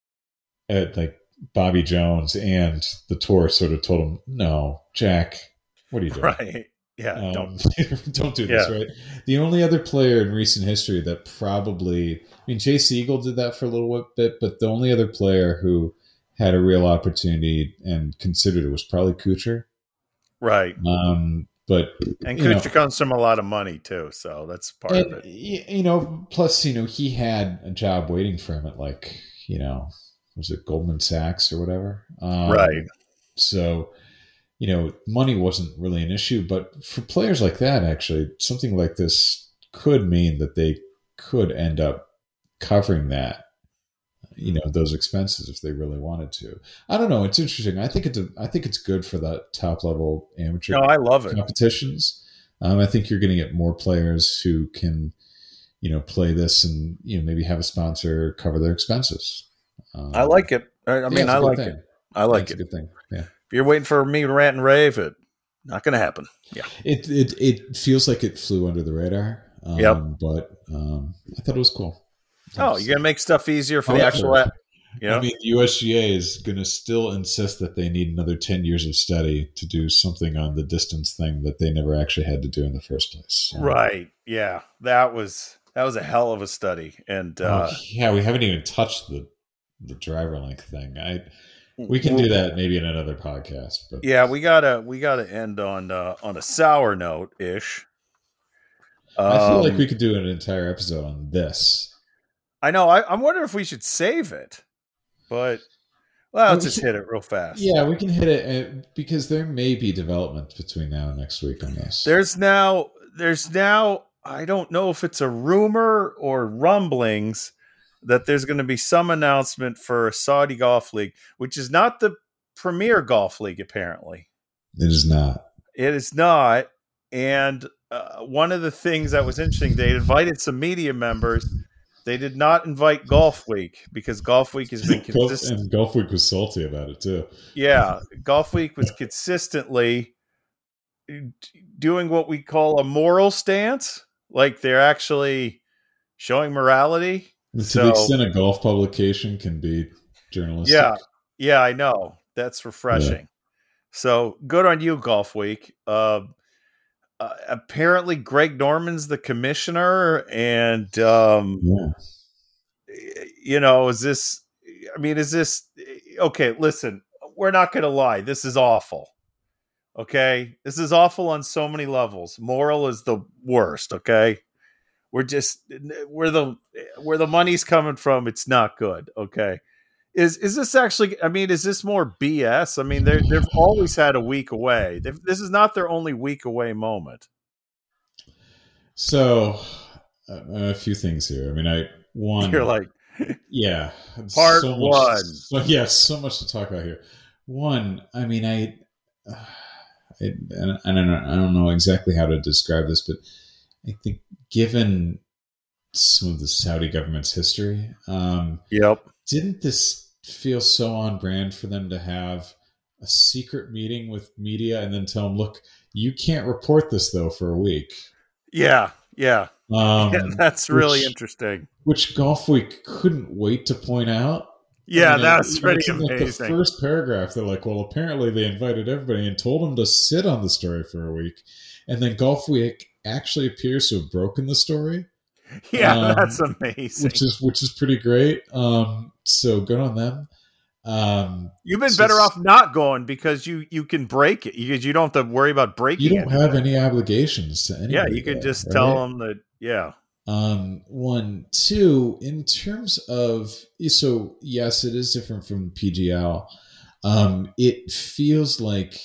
Speaker 2: uh, like Bobby Jones and the tour sort of told him, "No, Jack, what are you doing?
Speaker 1: Right? Yeah,
Speaker 2: um,
Speaker 1: don't
Speaker 2: don't do this."
Speaker 1: Yeah.
Speaker 2: Right? The only other player in recent history that probably, I mean, Jay Siegel did that for a little bit, but the only other player who had a real opportunity and considered it was probably Kuchar.
Speaker 1: Right.
Speaker 2: Um, But
Speaker 1: and Kuchar comes from a lot of money too, so that's part
Speaker 2: and,
Speaker 1: of it.
Speaker 2: You know, plus you know he had a job waiting for him at like you know was it Goldman Sachs or whatever, um,
Speaker 1: right?
Speaker 2: So you know money wasn't really an issue, but for players like that, actually something like this could mean that they could end up covering that. You know those expenses if they really wanted to. I don't know. It's interesting. I think it's a, I think it's good for the top level amateur.
Speaker 1: No, I love it.
Speaker 2: Competitions. Um, I think you're going to get more players who can, you know, play this and you know maybe have a sponsor cover their expenses. Um,
Speaker 1: I like it. I, I mean, I like
Speaker 2: thing.
Speaker 1: it. I like
Speaker 2: yeah,
Speaker 1: it.
Speaker 2: It's a good thing. Yeah.
Speaker 1: If you're waiting for me to rant and rave, it not going to happen. Yeah.
Speaker 2: It it it feels like it flew under the radar. Um,
Speaker 1: yep.
Speaker 2: But um, I thought it was cool.
Speaker 1: Oh, you're gonna make stuff easier for oh, the actual app. You know?
Speaker 2: I mean, the U S G A is going to still insist that they need another ten years of study to do something on the distance thing that they never actually had to do in the first place. So.
Speaker 1: Right? Yeah, that was that was a hell of a study, and uh,
Speaker 2: oh, yeah, we haven't even touched the the driver length thing. I we can do that maybe in another podcast. But
Speaker 1: yeah, we gotta we gotta end on uh, on a sour note ish.
Speaker 2: I feel like
Speaker 1: Um,
Speaker 2: we could do an entire episode on this.
Speaker 1: I know. I, I'm wondering if we should save it, but well, let's
Speaker 2: Oh,
Speaker 1: just hit it real fast.
Speaker 2: Yeah, we can hit it uh, because there may be development between now and next week on this.
Speaker 1: There's now, there's now, I don't know if it's a rumor or rumblings that there's going to be some announcement for a Saudi Golf League, which is not the Premier Golf League, apparently.
Speaker 2: It is not.
Speaker 1: It is not. And uh, one of the things that was interesting, they invited some media members. They did not invite Golf Week because Golf Week has been consistent.
Speaker 2: And Golf Week was salty about it too.
Speaker 1: Yeah, Golf Week was consistently doing what we call a moral stance. Like they're actually showing morality.
Speaker 2: To
Speaker 1: so,
Speaker 2: the extent a golf publication can be journalistic.
Speaker 1: Yeah, yeah, I know. That's refreshing. Yeah. So good on you, Golf Week. Uh, uh, apparently, Greg Norman's the commissioner, and um,
Speaker 2: yeah.
Speaker 1: you know, is this? I mean, is this okay? Listen, we're not going to lie. This is awful. Okay, this is awful on so many levels. Moral is the worst. Okay, we're just where the where the money's coming from. It's not good. Okay. Is is this actually? I mean, is this more B S? I mean, they they've always had a week away. They've, this is not their only week away moment.
Speaker 2: So, uh, a few things here. I mean, I one.
Speaker 1: You're like,
Speaker 2: yeah,
Speaker 1: part
Speaker 2: so
Speaker 1: one.
Speaker 2: Much, so, yeah, so much to talk about here. One, I mean, I, uh, I, I don't know, I don't know exactly how to describe this, but I think given some of the Saudi government's history, um,
Speaker 1: yep,
Speaker 2: didn't this feel so on brand for them to have a secret meeting with media and then tell them, look, you can't report this though for a week.
Speaker 1: Yeah. Yeah.
Speaker 2: Um,
Speaker 1: yeah that's really
Speaker 2: which,
Speaker 1: interesting.
Speaker 2: Which Golf Week couldn't wait to point out.
Speaker 1: Yeah.
Speaker 2: I mean,
Speaker 1: that's
Speaker 2: it,
Speaker 1: pretty
Speaker 2: amazing.
Speaker 1: Like
Speaker 2: the first paragraph, they're like, well, apparently they invited everybody and told them to sit on the story for a week. And then Golf Week actually appears to have broken the story.
Speaker 1: Yeah,
Speaker 2: um,
Speaker 1: that's amazing.
Speaker 2: Which is which is pretty great. Um, so good on them. Um,
Speaker 1: You've been
Speaker 2: so
Speaker 1: better off not going because you you can break it because you don't have to worry about breaking.
Speaker 2: You don't
Speaker 1: anything.
Speaker 2: have any obligations to anybody.
Speaker 1: Yeah, you can
Speaker 2: there,
Speaker 1: just
Speaker 2: right?
Speaker 1: tell them that. Yeah.
Speaker 2: Um, one, two. In terms of so, yes, it is different from P G L. Um, it feels like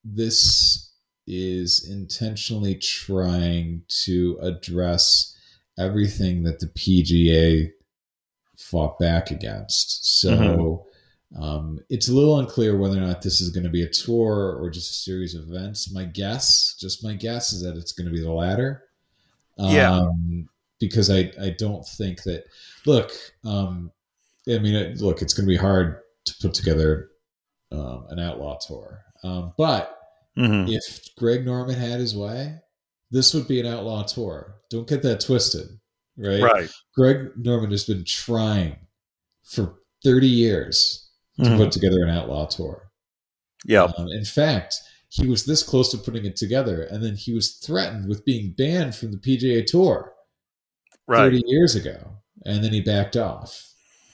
Speaker 2: this is intentionally trying to address everything that the P G A fought back against. So mm-hmm. um, it's a little unclear whether or not this is going to be a tour or just a series of events. My guess, just my guess, is that it's going to be the latter.
Speaker 1: Yeah.
Speaker 2: Um, because I, I don't think that, look, um, I mean, it, look, it's going to be hard to put together um, an outlaw tour. Um, but mm-hmm. if Greg Norman had his way, this would be an outlaw tour. Don't get that twisted, right?
Speaker 1: Right.
Speaker 2: Greg Norman has been trying for thirty years to mm-hmm. put together an outlaw tour.
Speaker 1: Yeah.
Speaker 2: Um, in fact, he was this close to putting it together, and then he was threatened with being banned from the P G A Tour right. thirty years ago, and then he backed off.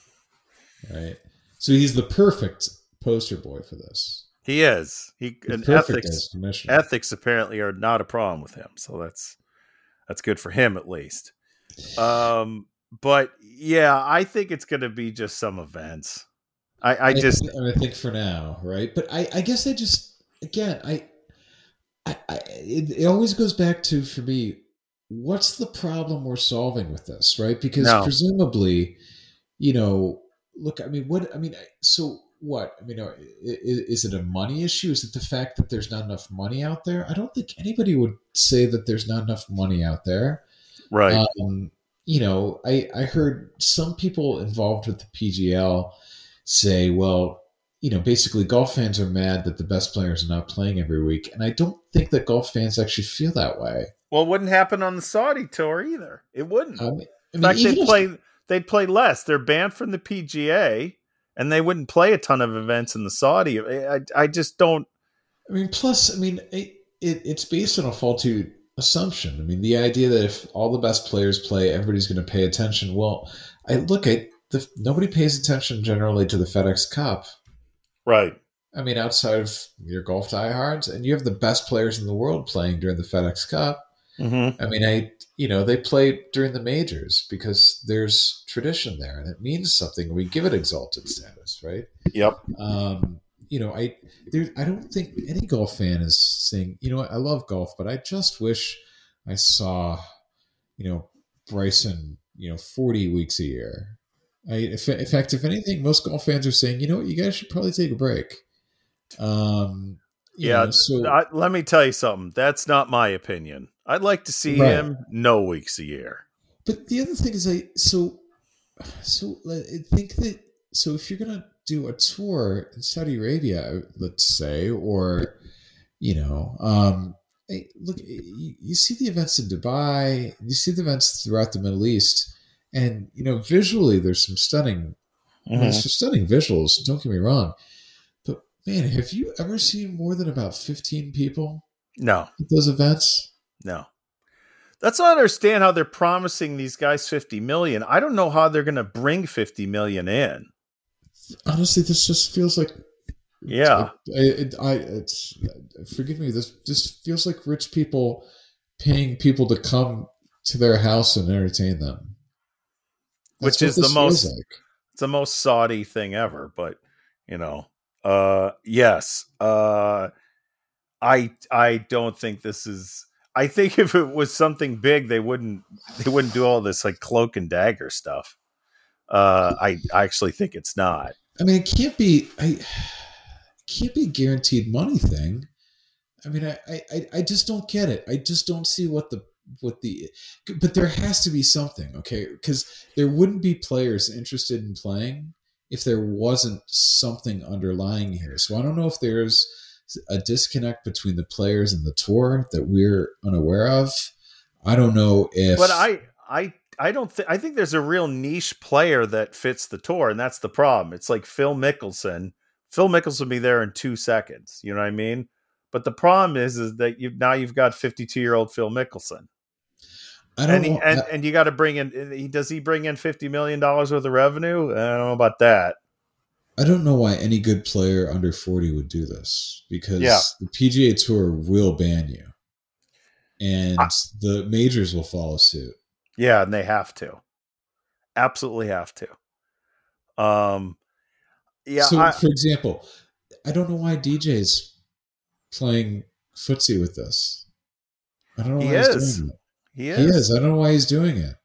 Speaker 2: Right? So he's the perfect poster boy for this.
Speaker 1: He is. He
Speaker 2: he's
Speaker 1: and ethics ethics apparently are not a problem with him, so that's that's good for him at least. Um, but yeah, I think it's going to be just some events. I, I, I just
Speaker 2: think, I think for now, right? But I, I guess I just again, I, I, I it, it always goes back to for me, what's the problem we're solving with this, right? Because no. presumably, you know, look, I mean, what I mean, so. What? I mean, is, is it a money issue? Is it the fact that there's not enough money out there? I don't think anybody would say that there's not enough money out there.
Speaker 1: Right.
Speaker 2: Um, you know, I, I heard some people involved with the P G L say, well, you know, basically golf fans are mad that the best players are not playing every week. And I don't think that golf fans actually feel that way.
Speaker 1: Well, it wouldn't happen on the Saudi tour either. It wouldn't.
Speaker 2: Um, I mean,
Speaker 1: In fact, they'd play, they'd play less. They're banned from the P G A. And they wouldn't play a ton of events in the Saudi. I, I just don't.
Speaker 2: I mean, plus, I mean, it, it, it's based on a faulty assumption. I mean, the idea that if all the best players play, everybody's going to pay attention. Well, I look at the nobody pays attention generally to the FedEx Cup,
Speaker 1: right?
Speaker 2: I mean, outside of your golf diehards, and you have the best players in the world playing during the FedEx Cup.
Speaker 1: Mm-hmm.
Speaker 2: I mean, I you know they play during the majors because there's tradition there and it means something. We give it exalted status, right?
Speaker 1: Yep.
Speaker 2: Um, you know, I there I don't think any golf fan is saying, you know what, I love golf, but I just wish I saw, you know, Bryson, you know, forty weeks a year. I, if, in fact, if anything, most golf fans are saying, you know what, you guys should probably take a break. Um, you
Speaker 1: Yeah.
Speaker 2: know, so
Speaker 1: I, let me tell you something. That's not my opinion. I'd like to see
Speaker 2: right.
Speaker 1: him no weeks a year.
Speaker 2: But the other thing is, I so so I think that so if you're gonna do a tour in Saudi Arabia, let's say, or you know, um, hey, look, you, you see the events in Dubai, you see the events throughout the Middle East, and you know, visually, there's some stunning,
Speaker 1: Mm-hmm.
Speaker 2: there's some stunning visuals. Don't get me wrong, but man, have you ever seen more than about fifteen people
Speaker 1: No,
Speaker 2: at those events?
Speaker 1: no. That's not understand how they're promising these guys fifty million. I don't know how they're going to bring fifty million in.
Speaker 2: Honestly, this just feels like
Speaker 1: Yeah.
Speaker 2: It, it, I it's forgive me. This this feels like rich people paying people to come to their house and entertain them. That's
Speaker 1: Which is the most
Speaker 2: like.
Speaker 1: it's the most Saudi thing ever, but you know, uh yes. Uh I I don't think this is I think if it was something big they wouldn't they wouldn't do all this like cloak and dagger stuff. Uh I, I actually think it's not.
Speaker 2: I mean, it can't be I it can't be a guaranteed money thing. I mean, I, I, I just don't get it. I just don't see what the what the but there has to be something, okay? Because there wouldn't be players interested in playing if there wasn't something underlying here. So I don't know if there's a disconnect between the players and the tour that we're unaware of. I don't know if
Speaker 1: But I I I don't think I think there's a real niche player that fits the tour, and that's the problem. It's like Phil Mickelson. Phil Mickelson will be there in two seconds. You know what I mean? But the problem is, is that you now you've got fifty-two year old Phil Mickelson.
Speaker 2: I don't
Speaker 1: and he,
Speaker 2: know.
Speaker 1: and,
Speaker 2: I,
Speaker 1: and you got to bring in. He does he bring in fifty million dollars worth of revenue? I don't know about that.
Speaker 2: I don't know why any good player under forty would do this because
Speaker 1: Yeah.
Speaker 2: the P G A Tour will ban you, and
Speaker 1: I,
Speaker 2: the majors will follow suit.
Speaker 1: Yeah, and they have to, absolutely have to. Um, yeah.
Speaker 2: So,
Speaker 1: I,
Speaker 2: for example, I don't know why D J's playing footsie with this. I don't know
Speaker 1: he
Speaker 2: why
Speaker 1: is.
Speaker 2: he's doing it.
Speaker 1: He is.
Speaker 2: He is. I don't know why he's doing it.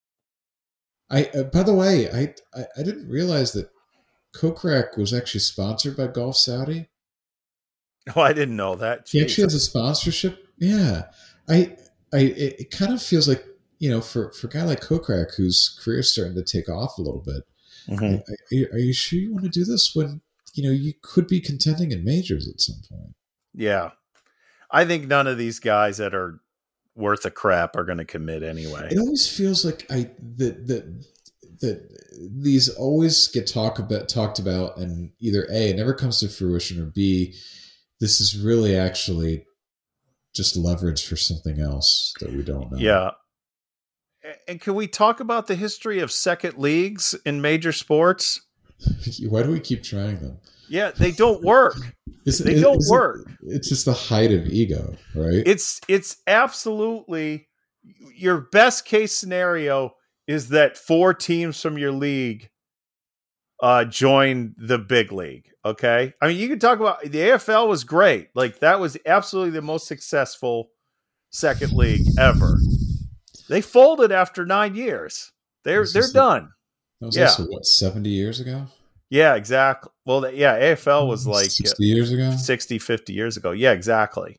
Speaker 2: I. Uh, by the way, I, I I didn't realize that Kokrak was actually sponsored by Golf Saudi.
Speaker 1: Oh, I didn't know that. Jeez.
Speaker 2: He actually has a sponsorship. Yeah, I. I. It, it kind of feels like, you know, for for a guy like Kokrak, whose career is starting to take off a little bit. Mm-hmm. Are, are you sure you want to do this when, you know, you could be contending in majors at some point?
Speaker 1: Yeah, I think none of these guys that are worth a crap are going to commit anyway.
Speaker 2: It always feels like I that that that these always get talk about talked about, and either A, it never comes to fruition, or B, this is really actually just leverage for something else that we don't know.
Speaker 1: Yeah. And can we talk about the history of second leagues in major sports?
Speaker 2: Why do we keep trying them?
Speaker 1: Yeah, they don't work.
Speaker 2: Is,
Speaker 1: they
Speaker 2: is,
Speaker 1: don't
Speaker 2: is
Speaker 1: work.
Speaker 2: It, it's just the height of ego, right?
Speaker 1: It's it's absolutely your best case scenario is that four teams from your league uh, join the big league. Okay, I mean you can talk about the A F L was great. Like that was absolutely the most successful second league ever. They folded after nine years. They're they're done.
Speaker 2: That was
Speaker 1: yeah.
Speaker 2: also, what, seventy years ago?
Speaker 1: Yeah, exactly. Well, yeah, A F L was like
Speaker 2: sixty years ago,
Speaker 1: sixty, fifty years ago. Yeah, exactly.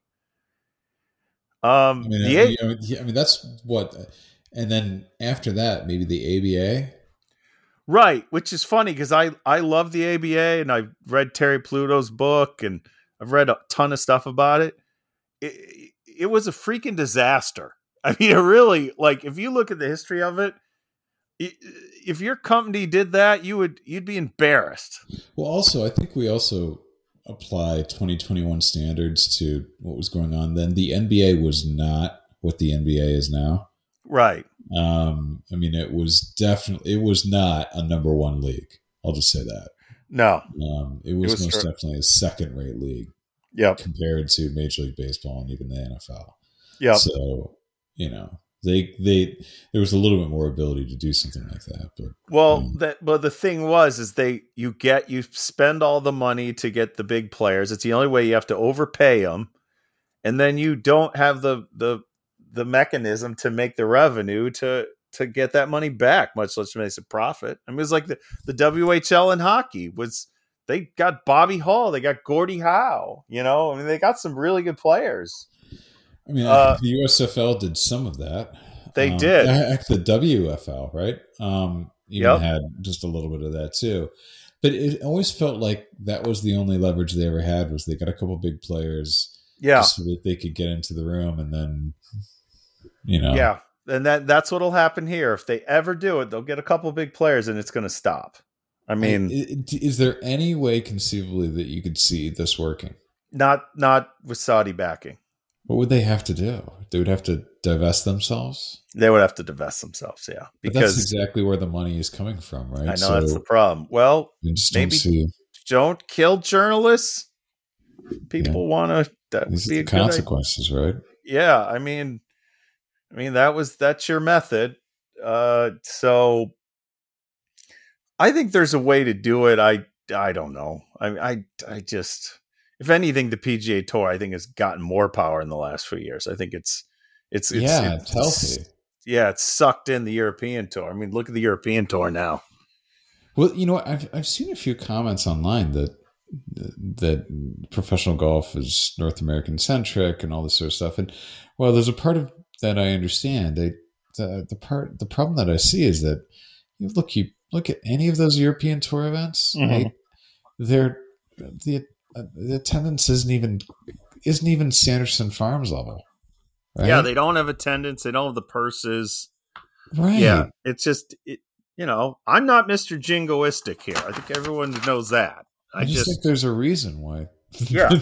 Speaker 1: Um,
Speaker 2: I mean,
Speaker 1: the
Speaker 2: I,
Speaker 1: A-
Speaker 2: mean, I mean, that's what, and then after that, maybe the A B A.
Speaker 1: Right, which is funny because I, I love the A B A and I've read Terry Pluto's book and I've read a ton of stuff about it. It, it was a freaking disaster. I mean, it really, like, if you look at the history of it, if your company did that, you would you'd be embarrassed.
Speaker 2: Well, also, I think we also apply twenty twenty-one standards to what was going on then. The N B A was not what the N B A is now.
Speaker 1: Right.
Speaker 2: Um, I mean, it was definitely it was not a number one league. I'll just say that.
Speaker 1: No.
Speaker 2: Um, it was, it was most true. definitely a second-rate league.
Speaker 1: Yep.
Speaker 2: Compared to Major League Baseball and even the N F L.
Speaker 1: Yeah.
Speaker 2: So, you know, they they there was a little bit more ability to do something like that. But
Speaker 1: Well,
Speaker 2: um,
Speaker 1: that but the thing was is they you get you spend all the money to get the big players. It's the only way. You have to overpay them, and then you don't have the the the mechanism to make the revenue to to get that money back, much less make a profit. I mean, it's like the, the W H L in hockey was they got Bobby Hall, they got Gordie Howe, you know, I mean, they got some really good players.
Speaker 2: I mean,
Speaker 1: Uh,
Speaker 2: the U S F L did some of that.
Speaker 1: They
Speaker 2: um,
Speaker 1: did.
Speaker 2: Heck, the W F L, right? Um, even
Speaker 1: Yep.
Speaker 2: had just a little bit of that too. But it always felt like that was the only leverage they ever had, was they got a couple big players,
Speaker 1: Yeah.
Speaker 2: just so that they could get into the room, and then, you know,
Speaker 1: Yeah. And that that's what'll happen here. If they ever do it, they'll get a couple big players and it's going to stop. I mean,
Speaker 2: I, is there any way conceivably that you could see this working?
Speaker 1: not not with Saudi backing.
Speaker 2: What would they have to do? They would have to divest themselves?
Speaker 1: They would have to divest themselves, yeah.
Speaker 2: Because
Speaker 1: Because
Speaker 2: that's exactly where the money is coming from, right?
Speaker 1: I know so that's the problem. Well,
Speaker 2: you just
Speaker 1: maybe
Speaker 2: don't see
Speaker 1: don't kill journalists. People yeah. want to. That
Speaker 2: These
Speaker 1: would be
Speaker 2: are the consequences, right?
Speaker 1: Yeah, I mean, I mean that was that's your method. Uh, so I think there's a way to do it. I I don't know. I I I just. If anything, the P G A Tour, I think, has gotten more power in the last few years. I think it's, it's, it's
Speaker 2: yeah,
Speaker 1: it's,
Speaker 2: it's healthy.
Speaker 1: It's, yeah, it's sucked in the European Tour. I mean, look at the European Tour now.
Speaker 2: Well, you know what? I've I've seen a few comments online that that professional golf is North American centric and all this sort of stuff. And well, there's a part of that I understand. I, the the part the problem that I see is that you look you look at any of those European Tour events, mm-hmm. right? They're the the attendance isn't even isn't even Sanderson Farms level. Right?
Speaker 1: Yeah, they don't have attendance. They don't have the purses.
Speaker 2: Right.
Speaker 1: Yeah, it's just it, you know, I'm not Mister Jingoistic here. I think everyone knows that.
Speaker 2: I, I just, just think there's a reason why.
Speaker 1: Yeah.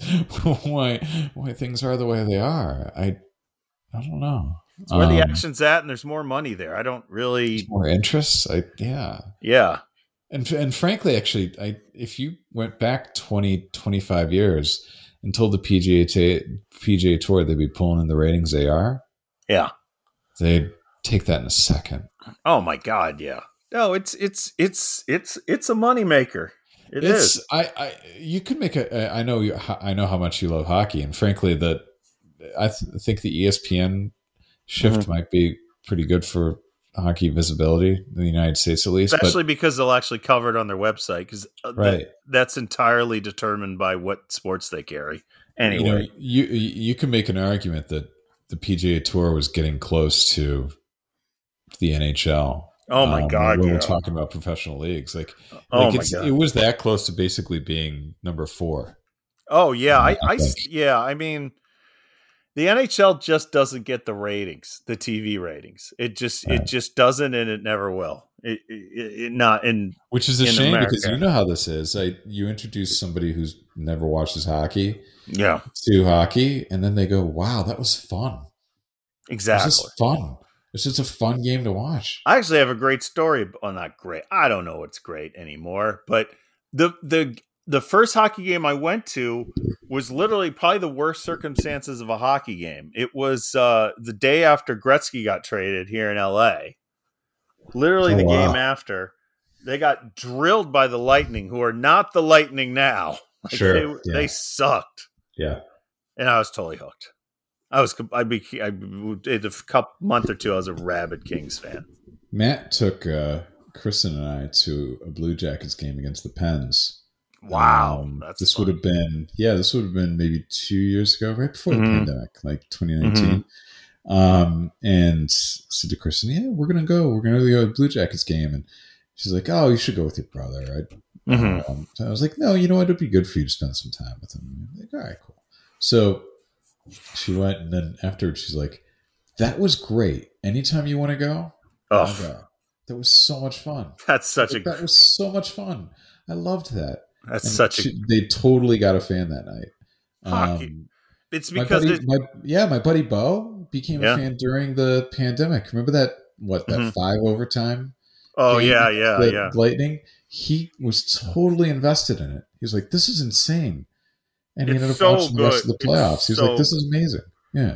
Speaker 2: why why things are the way they are. I I don't know.
Speaker 1: It's where um, the action's at, and there's more money there. I don't really
Speaker 2: more interests. I yeah
Speaker 1: yeah.
Speaker 2: And and frankly, actually, I if you went back twenty, twenty-five years and told the P G A T, P G A Tour they'd be pulling in the ratings they are,
Speaker 1: yeah,
Speaker 2: they'd take that in a second.
Speaker 1: Oh my God, yeah. No, it's it's it's it's it's a moneymaker. It
Speaker 2: it's,
Speaker 1: is.
Speaker 2: I, I you could make a. I know you, I know how much you love hockey, and frankly, that I th- think the E S P N shift mm-hmm. might be pretty good for hockey visibility in the United States, at least,
Speaker 1: especially
Speaker 2: but,
Speaker 1: because they'll actually cover it on their website, because
Speaker 2: right.
Speaker 1: that, that's entirely determined by what sports they carry. Anyway,
Speaker 2: you know, you you can make an argument that the P G A Tour was getting close to the N H L.
Speaker 1: Oh my
Speaker 2: um,
Speaker 1: God!
Speaker 2: When
Speaker 1: yeah.
Speaker 2: we're talking about professional leagues, like,
Speaker 1: oh
Speaker 2: like
Speaker 1: my
Speaker 2: it's,
Speaker 1: God.
Speaker 2: it was that close to basically being number four.
Speaker 1: Oh yeah, I, I, I yeah, I mean. The N H L just doesn't get the ratings, the T V ratings. It just right. it just doesn't, and it never will. It, it, it not in
Speaker 2: which is a
Speaker 1: in
Speaker 2: shame
Speaker 1: America.
Speaker 2: Because you know how this is. I you introduce somebody who's never watches hockey,
Speaker 1: yeah,
Speaker 2: to hockey, and then they go, "Wow, that was fun."
Speaker 1: Exactly,
Speaker 2: it's just fun. It's just a fun game to watch.
Speaker 1: I actually have a great story. Well, not great. I don't know what's great anymore, but the the. The first hockey game I went to was literally probably the worst circumstances of a hockey game. It was uh, the day after Gretzky got traded here in L A. Literally oh, the wow. game after. They got drilled by the Lightning, who are not the Lightning now. Like
Speaker 2: sure.
Speaker 1: They,
Speaker 2: yeah.
Speaker 1: they sucked.
Speaker 2: Yeah.
Speaker 1: And I was totally hooked. I was, I be, I, in a couple month or two, I was a rabid Kings fan.
Speaker 2: Matt took uh, Kristen and I to a Blue Jackets game against the Pens.
Speaker 1: Wow,
Speaker 2: um,
Speaker 1: that's
Speaker 2: this
Speaker 1: fun.
Speaker 2: would have been yeah, this would have been maybe two years ago, right before mm-hmm. the pandemic, like twenty nineteen. Mm-hmm. Um, and said to Kristen, "Yeah, we're gonna go. We're gonna go to the Blue Jackets game." And she's like, "Oh, you should go with your brother." Right?
Speaker 1: Mm-hmm.
Speaker 2: Um, so I was like, "No, you know what? It'd be good for you to spend some time with him." I'm like, all right, cool. So she went, and then afterwards, she's like, "That was great. Anytime you want to go,
Speaker 1: oh.
Speaker 2: I'll go. That was so much fun.
Speaker 1: That's such
Speaker 2: like,
Speaker 1: a
Speaker 2: that was so much fun. I loved that."
Speaker 1: That's
Speaker 2: and
Speaker 1: such
Speaker 2: she,
Speaker 1: a.
Speaker 2: They totally got a fan that night.
Speaker 1: Hockey.
Speaker 2: Um,
Speaker 1: it's because
Speaker 2: my buddy,
Speaker 1: it,
Speaker 2: my, yeah, my buddy Bo became
Speaker 1: yeah.
Speaker 2: a fan during the pandemic. Remember that? What that mm-hmm. five overtime?
Speaker 1: Oh yeah, yeah,
Speaker 2: the
Speaker 1: yeah.
Speaker 2: Lightning. He was totally invested in it. He was like, "This is insane," and he
Speaker 1: it's
Speaker 2: ended up
Speaker 1: so
Speaker 2: watching
Speaker 1: good.
Speaker 2: the rest of the playoffs.
Speaker 1: It's
Speaker 2: he was
Speaker 1: so
Speaker 2: like, "This is amazing." Yeah,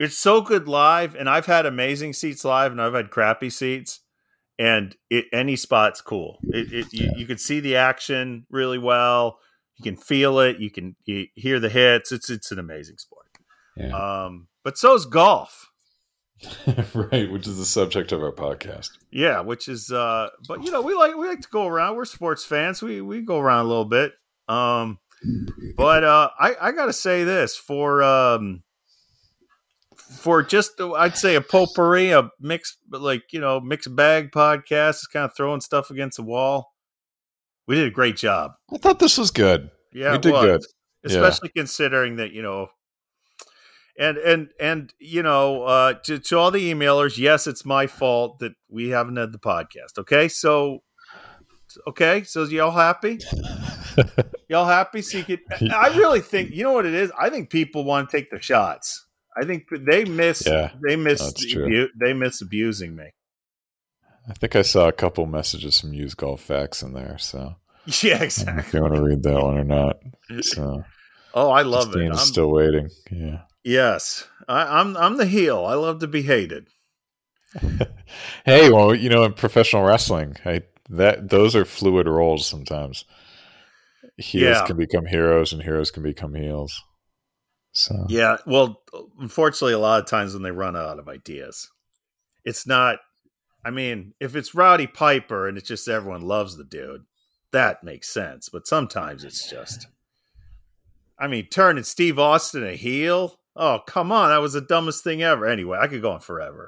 Speaker 1: it's so good live, and I've had amazing seats live, and I've had crappy seats, and it, any spot's cool. It, it you, you can see the action really well. You can feel it. You can you hear the hits. It's it's an amazing sport.
Speaker 2: Yeah.
Speaker 1: Um, but so's golf.
Speaker 2: Right, which is the subject of our podcast.
Speaker 1: Yeah, which is uh but you know, we like we like to go around. We're sports fans. We we go around a little bit. Um but uh I I got to say this for um for just I'd say a potpourri, a mixed like, you know, mixed bag podcast, is kind of throwing stuff against the wall. We did a great job.
Speaker 2: I thought this was good.
Speaker 1: Yeah,
Speaker 2: we
Speaker 1: it
Speaker 2: did
Speaker 1: was.
Speaker 2: good.
Speaker 1: Especially yeah. considering that, you know, And and and you know, uh, to to all the emailers, yes, it's my fault that we haven't had the podcast. Okay, so okay, so y'all happy? Y'all happy? So you could. I really think you know what it is. I think people want to take their shots. I think they miss.
Speaker 2: Yeah,
Speaker 1: they miss. Abu- they miss abusing me.
Speaker 2: I think I saw a couple messages from Used Golf Facts in there. So
Speaker 1: yeah, exactly.
Speaker 2: If you want to read that one or not. So
Speaker 1: oh, I love
Speaker 2: Justine
Speaker 1: it.
Speaker 2: is
Speaker 1: I'm
Speaker 2: still waiting. Yeah.
Speaker 1: Yes, I, I'm. I'm the heel. I love to be hated.
Speaker 2: Hey, well, you know, in professional wrestling, I, that those are fluid roles sometimes. Heels yeah. can become heroes, and heroes can become heels. So
Speaker 1: yeah, well, unfortunately, a lot of times when they run out of ideas, it's not. I mean, if it's Rowdy Piper and it's just everyone loves the dude, that makes sense. But sometimes it's just. I mean, turning Steve Austin a heel. Oh, come on. That was the dumbest thing ever. Anyway, I could go on forever.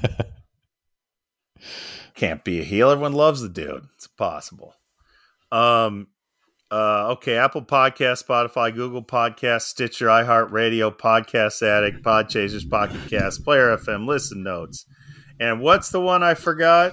Speaker 1: Can't be a heel. Everyone loves the dude. It's impossible. Um, uh, okay, Apple Podcast, Spotify, Google Podcast, Stitcher, iHeartRadio, Podcast Addict, Podchasers, Pocket Cast, Player F M, Listen Notes. And what's the one I forgot?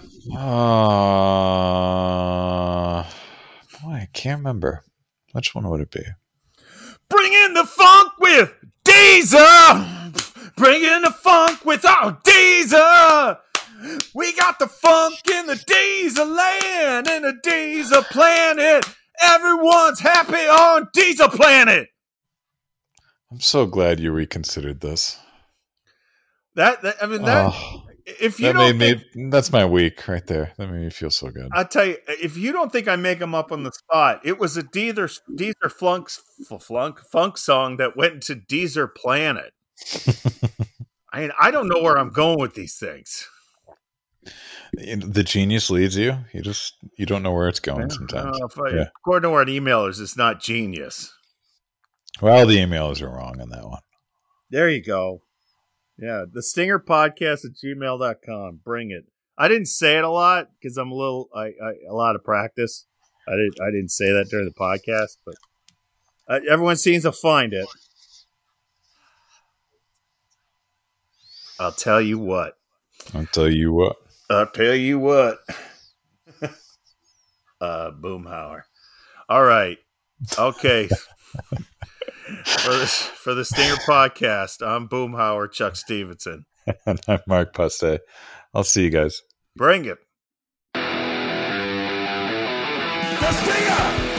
Speaker 2: Uh, boy, I can't remember. Which one would it be?
Speaker 1: Bring in the funk with Deezer. Bring in the funk with our Deezer. We got the funk in the Deezer land, in the Deezer planet. Everyone's happy on Deezer planet.
Speaker 2: I'm so glad you reconsidered this.
Speaker 1: That, that I mean that.
Speaker 2: Oh,
Speaker 1: if you
Speaker 2: that
Speaker 1: don't,
Speaker 2: made
Speaker 1: think,
Speaker 2: me. That's my week right there. That made me feel so good.
Speaker 1: I tell you, if you don't think I make them up on the spot, it was a Deezer Deezer flunk flunk funk song that went into Deezer planet. I mean, I don't know where I'm going with these things.
Speaker 2: The genius leads you. You just you don't know where it's going sometimes.
Speaker 1: I, yeah. According to our emailers, it's not genius.
Speaker 2: Well, the emailers are wrong on that one.
Speaker 1: There you go. Yeah, the Stinger Podcast at gmail dot com. Bring it. I didn't say it a lot because I'm a little I, I a lot of practice. I didn't I didn't say that during the podcast, but uh, everyone seems to find it. I'll tell you what.
Speaker 2: I'll tell you what.
Speaker 1: I'll tell you what. uh, Boomhauer. All right. Okay. for this for the Stinger Podcast, I'm Boomhauer, Chuck Stevenson.
Speaker 2: And I'm Mark Puste. I'll see you guys.
Speaker 1: Bring it.
Speaker 3: The Stinger!